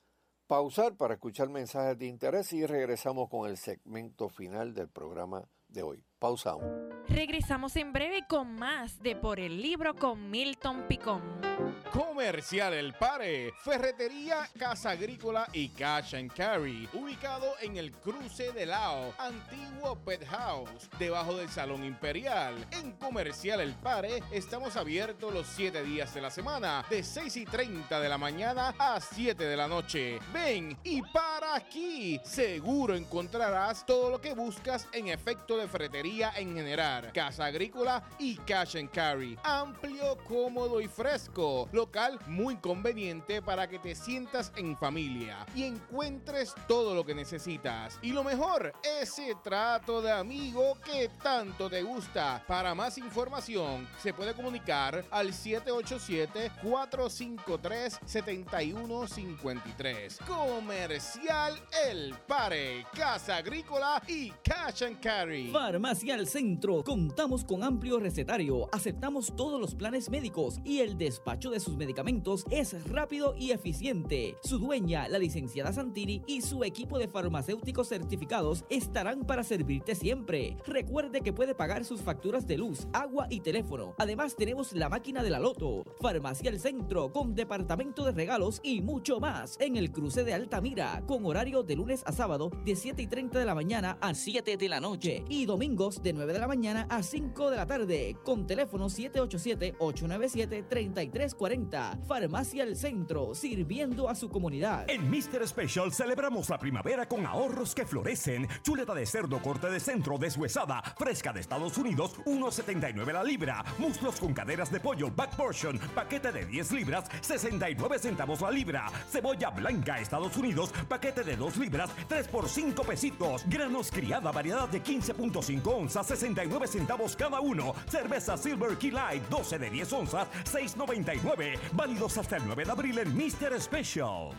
pausar para escuchar mensajes de interés y regresamos con el segmento final del programa de hoy. Pausamos. Regresamos en breve con más de Por el Libro con Milton Picón. Comercial El Pare, Ferretería, Casa Agrícola y Cash and Carry, ubicado en el cruce de Lao, antiguo Pet House, debajo del Salón Imperial. En Comercial El Pare estamos abiertos los siete días de la semana, de seis y treinta de la mañana a siete de la noche. Ven y para aquí, seguro encontrarás todo lo que buscas en efecto de ferretería en general, Casa Agrícola y Cash and Carry. Amplio, cómodo y fresco. Local muy conveniente para que te sientas en familia y encuentres todo lo que necesitas. Y lo mejor, ese trato de amigo que tanto te gusta. Para más información, se puede comunicar al siete ocho siete, cuatro cinco tres, siete uno cinco tres. Comercial El Pare, Casa Agrícola y Cash and Carry. Farmacia El Centro. Contamos con amplio recetario. Aceptamos todos los planes médicos y el despacho de sus medicamentos es rápido y eficiente. Su dueña, la licenciada Santini, y su equipo de farmacéuticos certificados estarán para servirte siempre. Recuerde que puede pagar sus facturas de luz, agua y teléfono. Además, tenemos la máquina de la loto. Farmacia El Centro, con departamento de regalos y mucho más, en el cruce de Altamira, con horario de lunes a sábado de siete y treinta de la mañana a siete de la noche y domingos de nueve de la mañana a cinco de la tarde, con teléfono siete ocho siete, ocho nueve siete, tres tres cuatro cero. Farmacia El Centro, sirviendo a su comunidad. En mister Special celebramos la primavera con ahorros que florecen. Chuleta de cerdo corte de centro deshuesada, fresca de Estados Unidos, uno setenta y nueve la libra. Muslos con caderas de pollo back portion, paquete de diez libras, sesenta y nueve centavos la libra. Cebolla blanca Estados Unidos, paquete de dos libras, tres por cinco pesitos. Granos criada, variedad de quince punto cinco onzas, sesenta y nueve centavos cada uno. Cerveza Silver Key Light, doce de diez onzas, seis noventa y nueve. Válidos hasta el nueve de abril en mister Special.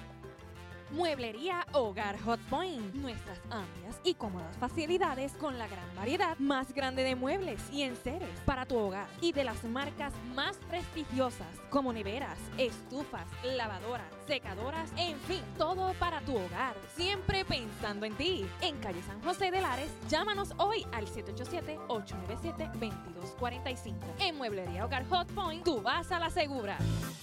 Mueblería Hogar Hot Point. Nuestras amplias y cómodas facilidades con la gran variedad más grande de muebles y enseres para tu hogar y de las marcas más prestigiosas como neveras, estufas, lavadoras, secadoras, en fin, todo para tu hogar. Siempre pensando en ti. En calle San José de Lares, llámanos hoy al siete ocho siete, ocho nueve siete, dos dos cuatro cinco. En Mueblería Hogar Hot Point, tú vas a la segura.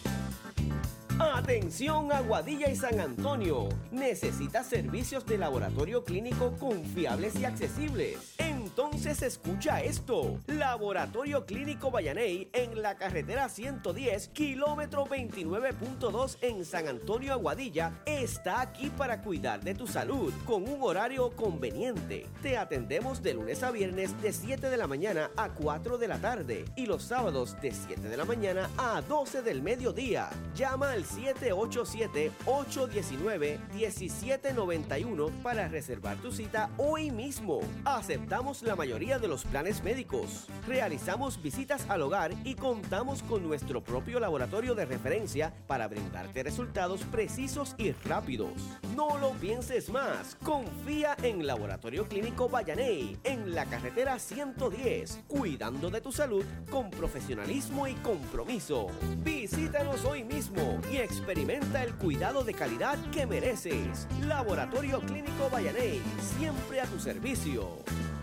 Atención Aguadilla y San Antonio. ¿Necesitas servicios de laboratorio clínico confiables y accesibles? Entonces escucha esto. Laboratorio Clínico Vallaney en la carretera ciento diez, kilómetro veintinueve punto dos en San Antonio, Aguadilla, está aquí para cuidar de tu salud con un horario conveniente. Te atendemos de lunes a viernes de siete de la mañana a cuatro de la tarde y los sábados de siete de la mañana a doce del mediodía. Llama al siete ocho siete, ocho uno nueve, uno siete nueve uno para reservar tu cita hoy mismo. Aceptamos la mayoría de los planes médicos. Realizamos visitas al hogar y contamos con nuestro propio laboratorio de referencia para brindarte resultados precisos y rápidos. No lo pienses más. Confía en Laboratorio Clínico Vallaney en la carretera ciento diez, cuidando de tu salud con profesionalismo y compromiso. Visítanos hoy mismo y experimenta el cuidado de calidad que mereces. Laboratorio Clínico Vallaney, siempre a tu servicio.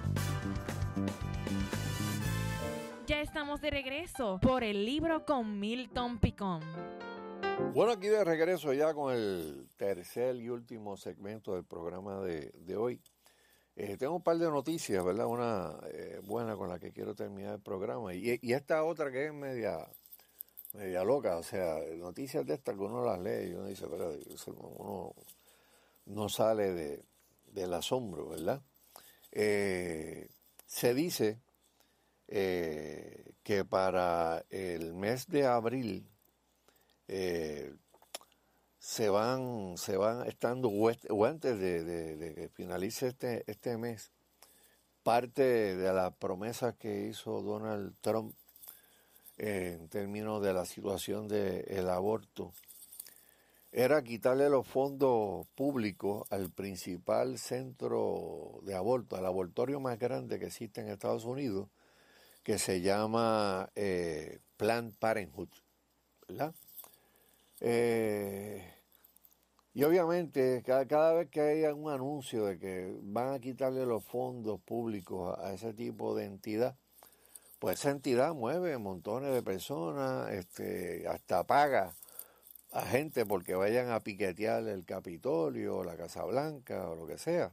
Ya estamos de regreso por el libro con Milton Picón. Bueno, aquí de regreso ya con el tercer y último segmento del programa de, de hoy. Eh, tengo un par de noticias, ¿verdad? Una eh, buena con la que quiero terminar el programa. Y, y esta otra que es media, media loca, o sea, noticias de estas que uno las lee y uno dice, pero uno no sale de, del asombro, ¿verdad? Eh, se dice eh, que para el mes de abril eh, se van se van estando o antes de, de, de que finalice este este mes, parte de las promesas que hizo Donald Trump eh, en términos de la situación del aborto era quitarle los fondos públicos al principal centro de aborto, al abortorio más grande que existe en Estados Unidos, que se llama eh, Planned Parenthood, ¿verdad? Eh, Y obviamente cada, cada vez que haya un anuncio de que van a quitarle los fondos públicos a, a ese tipo de entidad, pues esa entidad mueve montones de personas, este, hasta paga a gente porque vayan a piquetear el Capitolio, la Casa Blanca o lo que sea.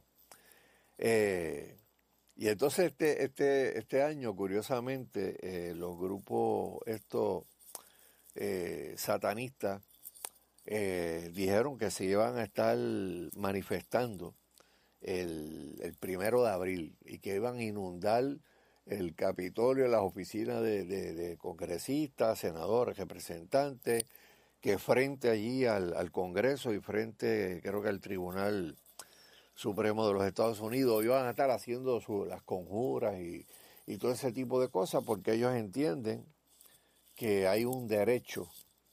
Eh, y entonces este, este, este año, curiosamente, eh, los grupos estos eh, satanistas eh, dijeron que se iban a estar manifestando el, el primero de abril y que iban a inundar el Capitolio, las oficinas de, de, de congresistas, senadores, representantes, que frente allí al, al Congreso y frente, creo que al Tribunal Supremo de los Estados Unidos, iban a estar haciendo su, las conjuras y, y todo ese tipo de cosas, porque ellos entienden que hay un derecho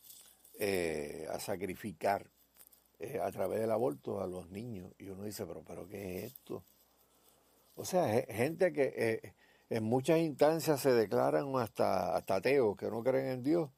eh, a sacrificar eh, a través del aborto a los niños. Y uno dice, pero, pero ¿qué es esto? O sea, gente que eh, en muchas instancias se declaran hasta, hasta ateos, que no creen en Dios.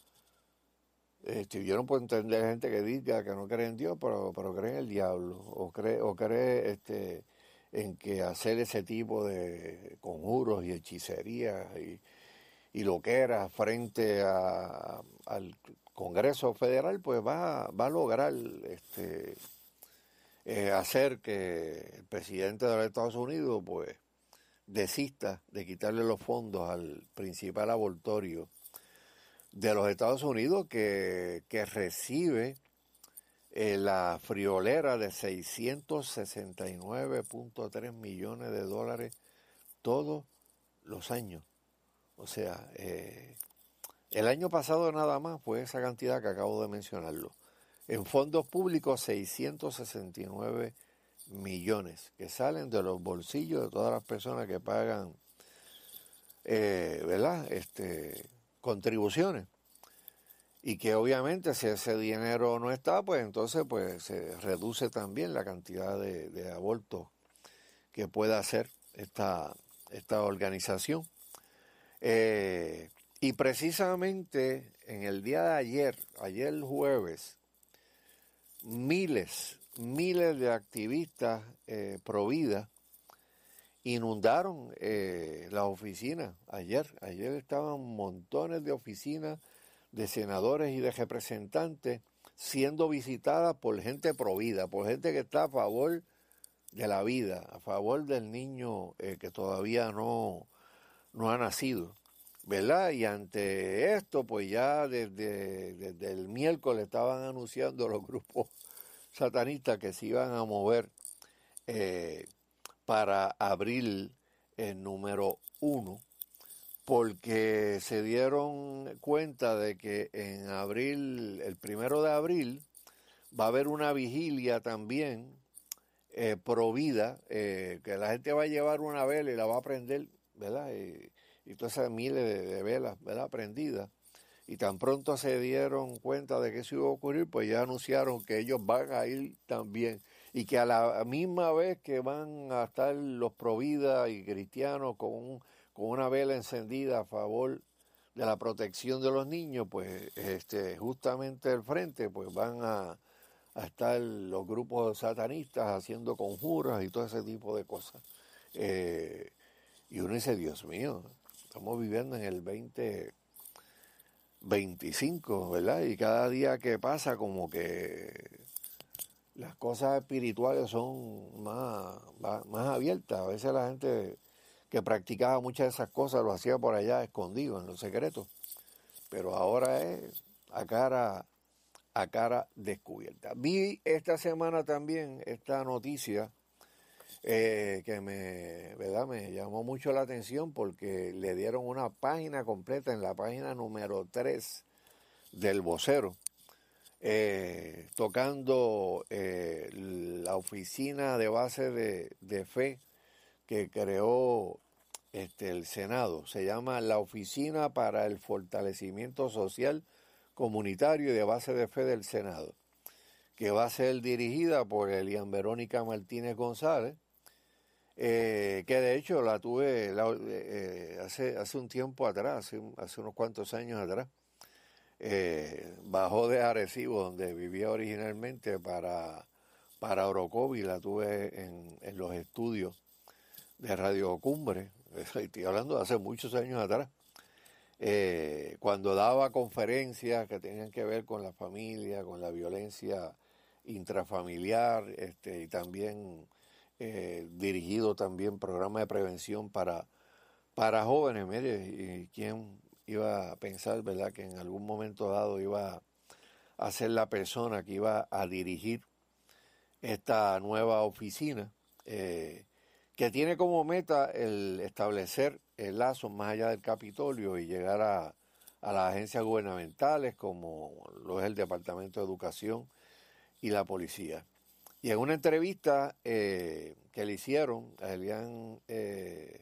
Este, yo no puedo entender gente que diga que no cree en Dios, pero, pero cree en el diablo, o cree, o cree este, en que hacer ese tipo de conjuros y hechicerías y, y loqueras frente a, al Congreso Federal, pues va, va a lograr este, eh, hacer que el presidente de los Estados Unidos pues desista de quitarle los fondos al principal abortorio de los Estados Unidos, que, que recibe eh, la friolera de seiscientos sesenta y nueve punto tres millones de dólares todos los años. O sea, eh, el año pasado nada más fue esa cantidad que acabo de mencionarlo. En fondos públicos, seiscientos sesenta y nueve millones que salen de los bolsillos de todas las personas que pagan, eh, ¿verdad?, este... contribuciones, y que obviamente si ese dinero no está, pues entonces pues se reduce también la cantidad de, de abortos que pueda hacer esta, esta organización. Eh, y precisamente en el día de ayer, ayer jueves, miles, miles de activistas eh, pro vida inundaron eh, las oficinas ayer. Ayer estaban montones de oficinas de senadores y de representantes siendo visitadas por gente provida, por gente que está a favor de la vida, a favor del niño eh, que todavía no, no ha nacido, ¿verdad? Y ante esto, pues ya desde, desde el miércoles estaban anunciando los grupos satanistas que se iban a mover eh, para abril el número uno, porque se dieron cuenta de que en abril, el primero de abril, va a haber una vigilia también eh, pro vida, eh, que la gente va a llevar una vela y la va a prender, ¿verdad? Y, y todas esas miles de, de velas, ¿verdad?, prendidas. Y tan pronto se dieron cuenta de que eso iba a ocurrir, pues ya anunciaron que ellos van a ir también. Y que a la misma vez que van a estar los provida y cristianos con, un, con una vela encendida a favor de la protección de los niños, pues este, justamente al frente pues van a, a estar los grupos satanistas haciendo conjuras y todo ese tipo de cosas. Eh, y uno dice, Dios mío, estamos viviendo en el veinte veinticinco, ¿verdad? Y cada día que pasa como que las cosas espirituales son más, más, más abiertas. A veces la gente que practicaba muchas de esas cosas lo hacía por allá escondido, en los secretos. Pero ahora es a cara, a cara descubierta. Vi esta semana también esta noticia eh, que me, ¿verdad?, me llamó mucho la atención porque le dieron una página completa en la página número tres del Vocero. Eh, tocando eh, la oficina de base de, de fe que creó este, el Senado. Se llama la Oficina para el Fortalecimiento Social Comunitario y de Base de Fe del Senado, que va a ser dirigida por Elian Verónica Martínez González, eh, que de hecho la tuve la, eh, hace, hace un tiempo atrás, hace, hace unos cuantos años atrás. eh, bajó de Arecibo, donde vivía originalmente, para, para Orocovi. La tuve en, en los estudios de Radio Cumbre. Estoy hablando de hace muchos años atrás. Eh, cuando daba conferencias que tenían que ver con la familia, con la violencia intrafamiliar, este, y también eh, dirigido también programas de prevención para, para jóvenes. Mire, y quién iba a pensar, ¿verdad?, que en algún momento dado iba a ser la persona que iba a dirigir esta nueva oficina, eh, que tiene como meta el establecer el lazo más allá del Capitolio y llegar a, a las agencias gubernamentales como lo es el Departamento de Educación y la Policía. Y en una entrevista eh, que le hicieron a Elian eh,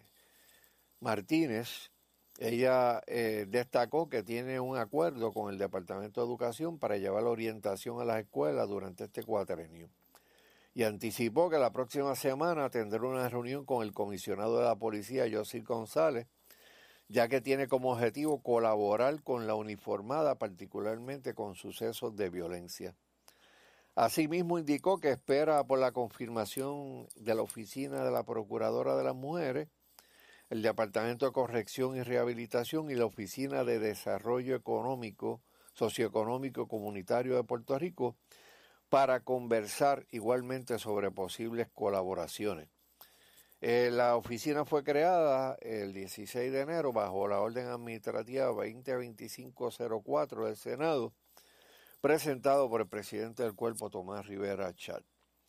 Martínez, ella eh, destacó que tiene un acuerdo con el Departamento de Educación para llevar la orientación a las escuelas durante este cuatrenio. Y anticipó que la próxima semana tendrá una reunión con el comisionado de la policía, José González, ya que tiene como objetivo colaborar con la uniformada, particularmente con sucesos de violencia. Asimismo, indicó que espera por la confirmación de la oficina de la Procuradora de las Mujeres, el Departamento de Corrección y Rehabilitación y la Oficina de Desarrollo Económico, Socioeconómico Comunitario de Puerto Rico, para conversar igualmente sobre posibles colaboraciones. Eh, la oficina fue creada el dieciséis de enero bajo la orden administrativa veinte veinticinco cero cuatro del Senado, presentado por el presidente del cuerpo, Tomás Rivera Chat.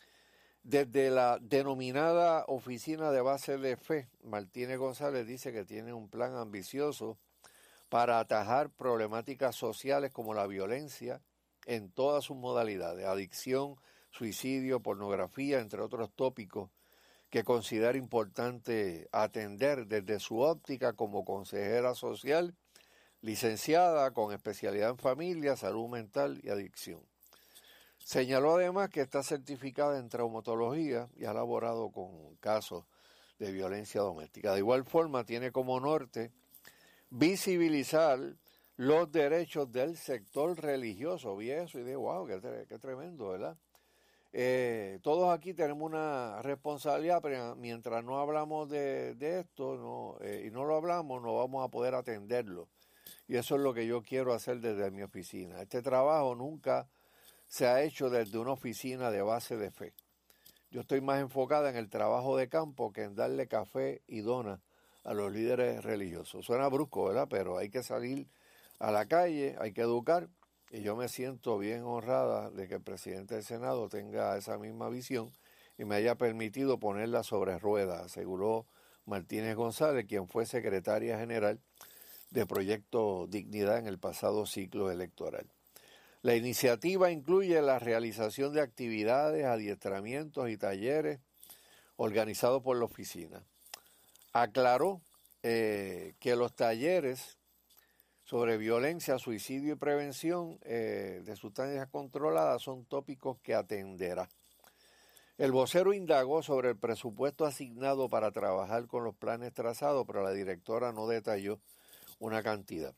Desde la denominada Oficina de Base de Fe, Martínez González dice que tiene un plan ambicioso para atajar problemáticas sociales como la violencia en todas sus modalidades, adicción, suicidio, pornografía, entre otros tópicos que considera importante atender desde su óptica como consejera social, licenciada con especialidad en familia, salud mental y adicción. Señaló además que está certificada en traumatología y ha laborado con casos de violencia doméstica. De igual forma, tiene como norte visibilizar los derechos del sector religioso. Vi eso y dije, wow, qué, qué tremendo, ¿verdad? Eh, todos aquí tenemos una responsabilidad, pero mientras no hablamos de, de esto no, eh, y no lo hablamos, no vamos a poder atenderlo. Y eso es lo que yo quiero hacer desde mi oficina. Este trabajo nunca se ha hecho desde una oficina de base de fe. Yo estoy más enfocada en el trabajo de campo que en darle café y donas a los líderes religiosos. Suena brusco, ¿verdad? Pero hay que salir a la calle, hay que educar, y yo me siento bien honrada de que el presidente del Senado tenga esa misma visión y me haya permitido ponerla sobre ruedas, aseguró Martínez González, quien fue secretaria general de Proyecto Dignidad en el pasado ciclo electoral. La iniciativa incluye la realización de actividades, adiestramientos y talleres organizados por la oficina. Aclaró eh, que los talleres sobre violencia, suicidio y prevención eh, de sustancias controladas son tópicos que atenderá. El vocero indagó sobre el presupuesto asignado para trabajar con los planes trazados, pero la directora no detalló una cantidad.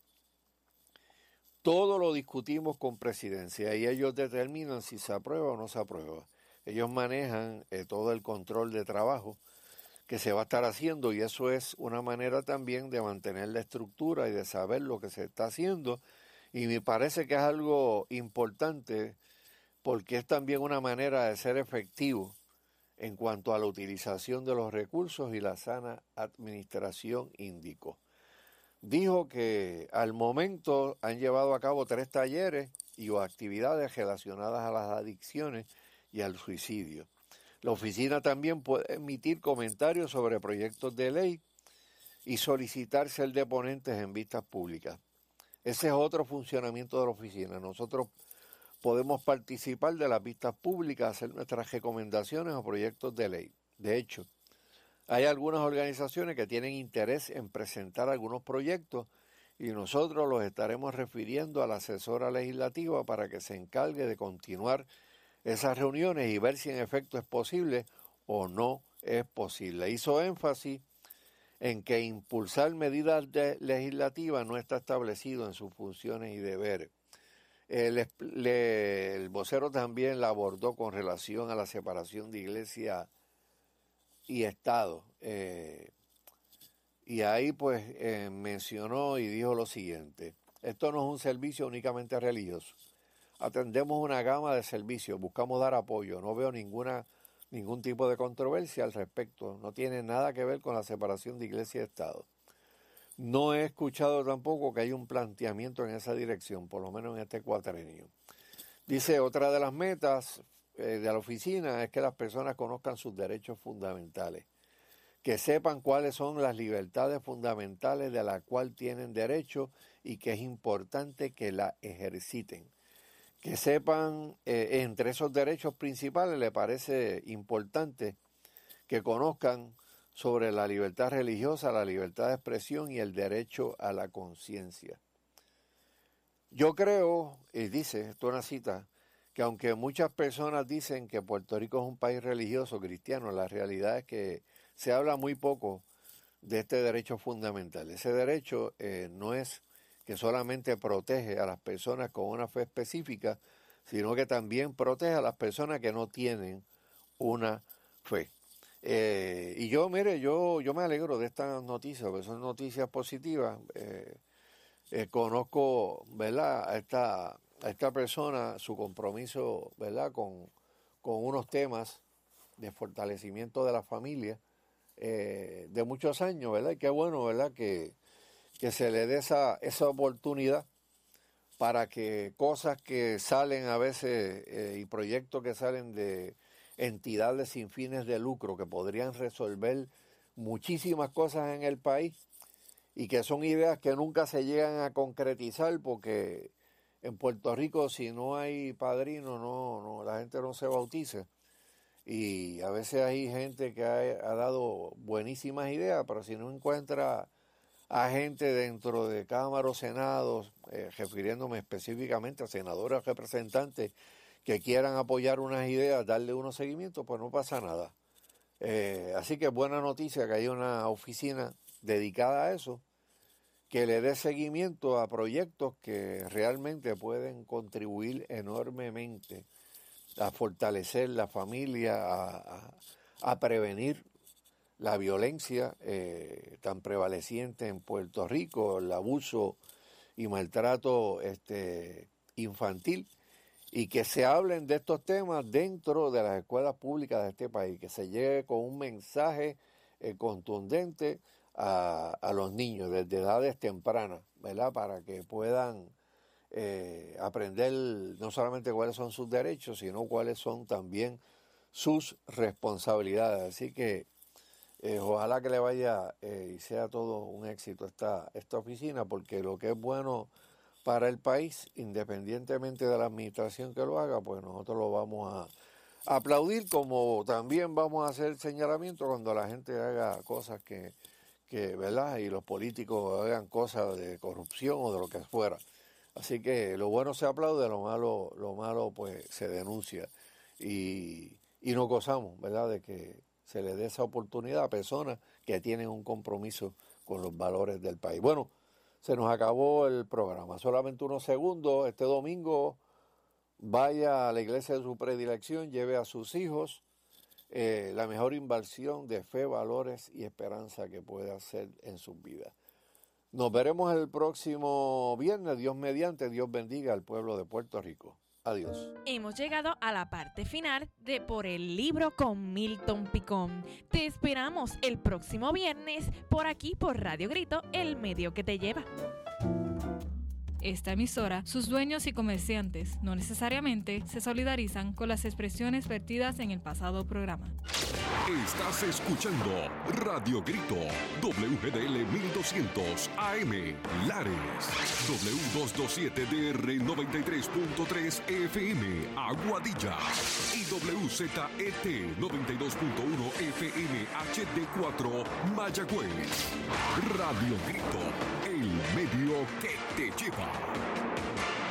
Todo lo discutimos con presidencia y ellos determinan si se aprueba o no se aprueba. Ellos manejan eh, todo el control de trabajo que se va a estar haciendo, y eso es una manera también de mantener la estructura y de saber lo que se está haciendo, y me parece que es algo importante porque es también una manera de ser efectivo en cuanto a la utilización de los recursos y la sana administración, indicó. Dijo que al momento han llevado a cabo tres talleres y o actividades relacionadas a las adicciones y al suicidio. La oficina también puede emitir comentarios sobre proyectos de ley y solicitar ser de ponentes en vistas públicas. Ese es otro funcionamiento de la oficina. Nosotros podemos participar de las vistas públicas, hacer nuestras recomendaciones a proyectos de ley. De hecho, hay algunas organizaciones que tienen interés en presentar algunos proyectos y nosotros los estaremos refiriendo a la asesora legislativa para que se encargue de continuar esas reuniones y ver si en efecto es posible o no es posible. Hizo énfasis en que impulsar medidas de legislativas no está establecido en sus funciones y deberes. El, le, el vocero también la abordó con relación a la separación de iglesia y Estado. Eh, y ahí pues eh, mencionó y dijo lo siguiente: esto no es un servicio únicamente religioso. Atendemos una gama de servicios, buscamos dar apoyo. No veo ninguna ningún tipo de controversia al respecto. No tiene nada que ver con la separación de iglesia y Estado. No he escuchado tampoco que haya un planteamiento en esa dirección, por lo menos en este cuatrenio. Dice, otra de las metas eh, de la oficina es que las personas conozcan sus derechos fundamentales, que sepan cuáles son las libertades fundamentales de las cuales tienen derecho y que es importante que la ejerciten. Que sepan, eh, entre esos derechos principales, le parece importante que conozcan sobre la libertad religiosa, la libertad de expresión y el derecho a la conciencia. Yo creo, y dice, esto es una cita, que aunque muchas personas dicen que Puerto Rico es un país religioso, cristiano, la realidad es que se habla muy poco de este derecho fundamental. Ese derecho eh, no es que solamente protege a las personas con una fe específica, sino que también protege a las personas que no tienen una fe. Eh, y yo, mire, yo, yo me alegro de estas noticias, porque son noticias positivas. Eh, eh, conozco, ¿verdad?, a esta, a esta persona, su compromiso, ¿verdad?, con, con unos temas de fortalecimiento de la familia eh, de muchos años, ¿verdad? Y qué bueno, ¿verdad?, que, que se le dé esa, esa oportunidad para que cosas que salen a veces eh, y proyectos que salen de entidades sin fines de lucro que podrían resolver muchísimas cosas en el país y que son ideas que nunca se llegan a concretizar porque en Puerto Rico si no hay padrino no, no la gente no se bautiza y a veces hay gente que ha, ha dado buenísimas ideas, pero si no encuentra a gente dentro de cámaras o senados, eh, refiriéndome específicamente a senadores o representantes que quieran apoyar unas ideas, darle unos seguimientos, pues no pasa nada. Eh, así que buena noticia que hay una oficina dedicada a eso, que le dé seguimiento a proyectos que realmente pueden contribuir enormemente a fortalecer la familia, a, a, a prevenir la violencia eh, tan prevaleciente en Puerto Rico, el abuso y maltrato este, infantil, y que se hablen de estos temas dentro de las escuelas públicas de este país, que se llegue con un mensaje eh, contundente a, a los niños desde edades tempranas, ¿verdad?, para que puedan eh, aprender no solamente cuáles son sus derechos, sino cuáles son también sus responsabilidades. Así que eh, ojalá que le vaya eh, y sea todo un éxito esta, esta oficina, porque lo que es bueno para el país, independientemente de la administración que lo haga, pues nosotros lo vamos a aplaudir, como también vamos a hacer señalamiento cuando la gente haga cosas que, que, ¿verdad?, y los políticos hagan cosas de corrupción o de lo que fuera. Así que lo bueno se aplaude, lo malo, lo malo pues se denuncia. Y, y nos gozamos, ¿verdad?, de que se le dé esa oportunidad a personas que tienen un compromiso con los valores del país. Bueno, se nos acabó el programa. Solamente unos segundos. Este domingo vaya a la iglesia de su predilección, lleve a sus hijos eh, la mejor inversión de fe, valores y esperanza que puede hacer en sus vidas. Nos veremos el próximo viernes. Dios mediante, Dios bendiga al pueblo de Puerto Rico. Adiós. Hemos llegado a la parte final de Por el Libro con Milton Picón. Te esperamos el próximo viernes por aquí por Radio Grito, el medio que te lleva. Esta emisora, sus dueños y comerciantes no necesariamente se solidarizan con las expresiones vertidas en el pasado programa. Estás escuchando Radio Grito, W G D L mil doscientos A M, Lares, W doscientos veintisiete D R noventa y tres punto tres F M, Aguadilla, y W Z E T noventa y dos punto uno F M H D cuatro, Mayagüez. Radio Grito, el medio que te lleva.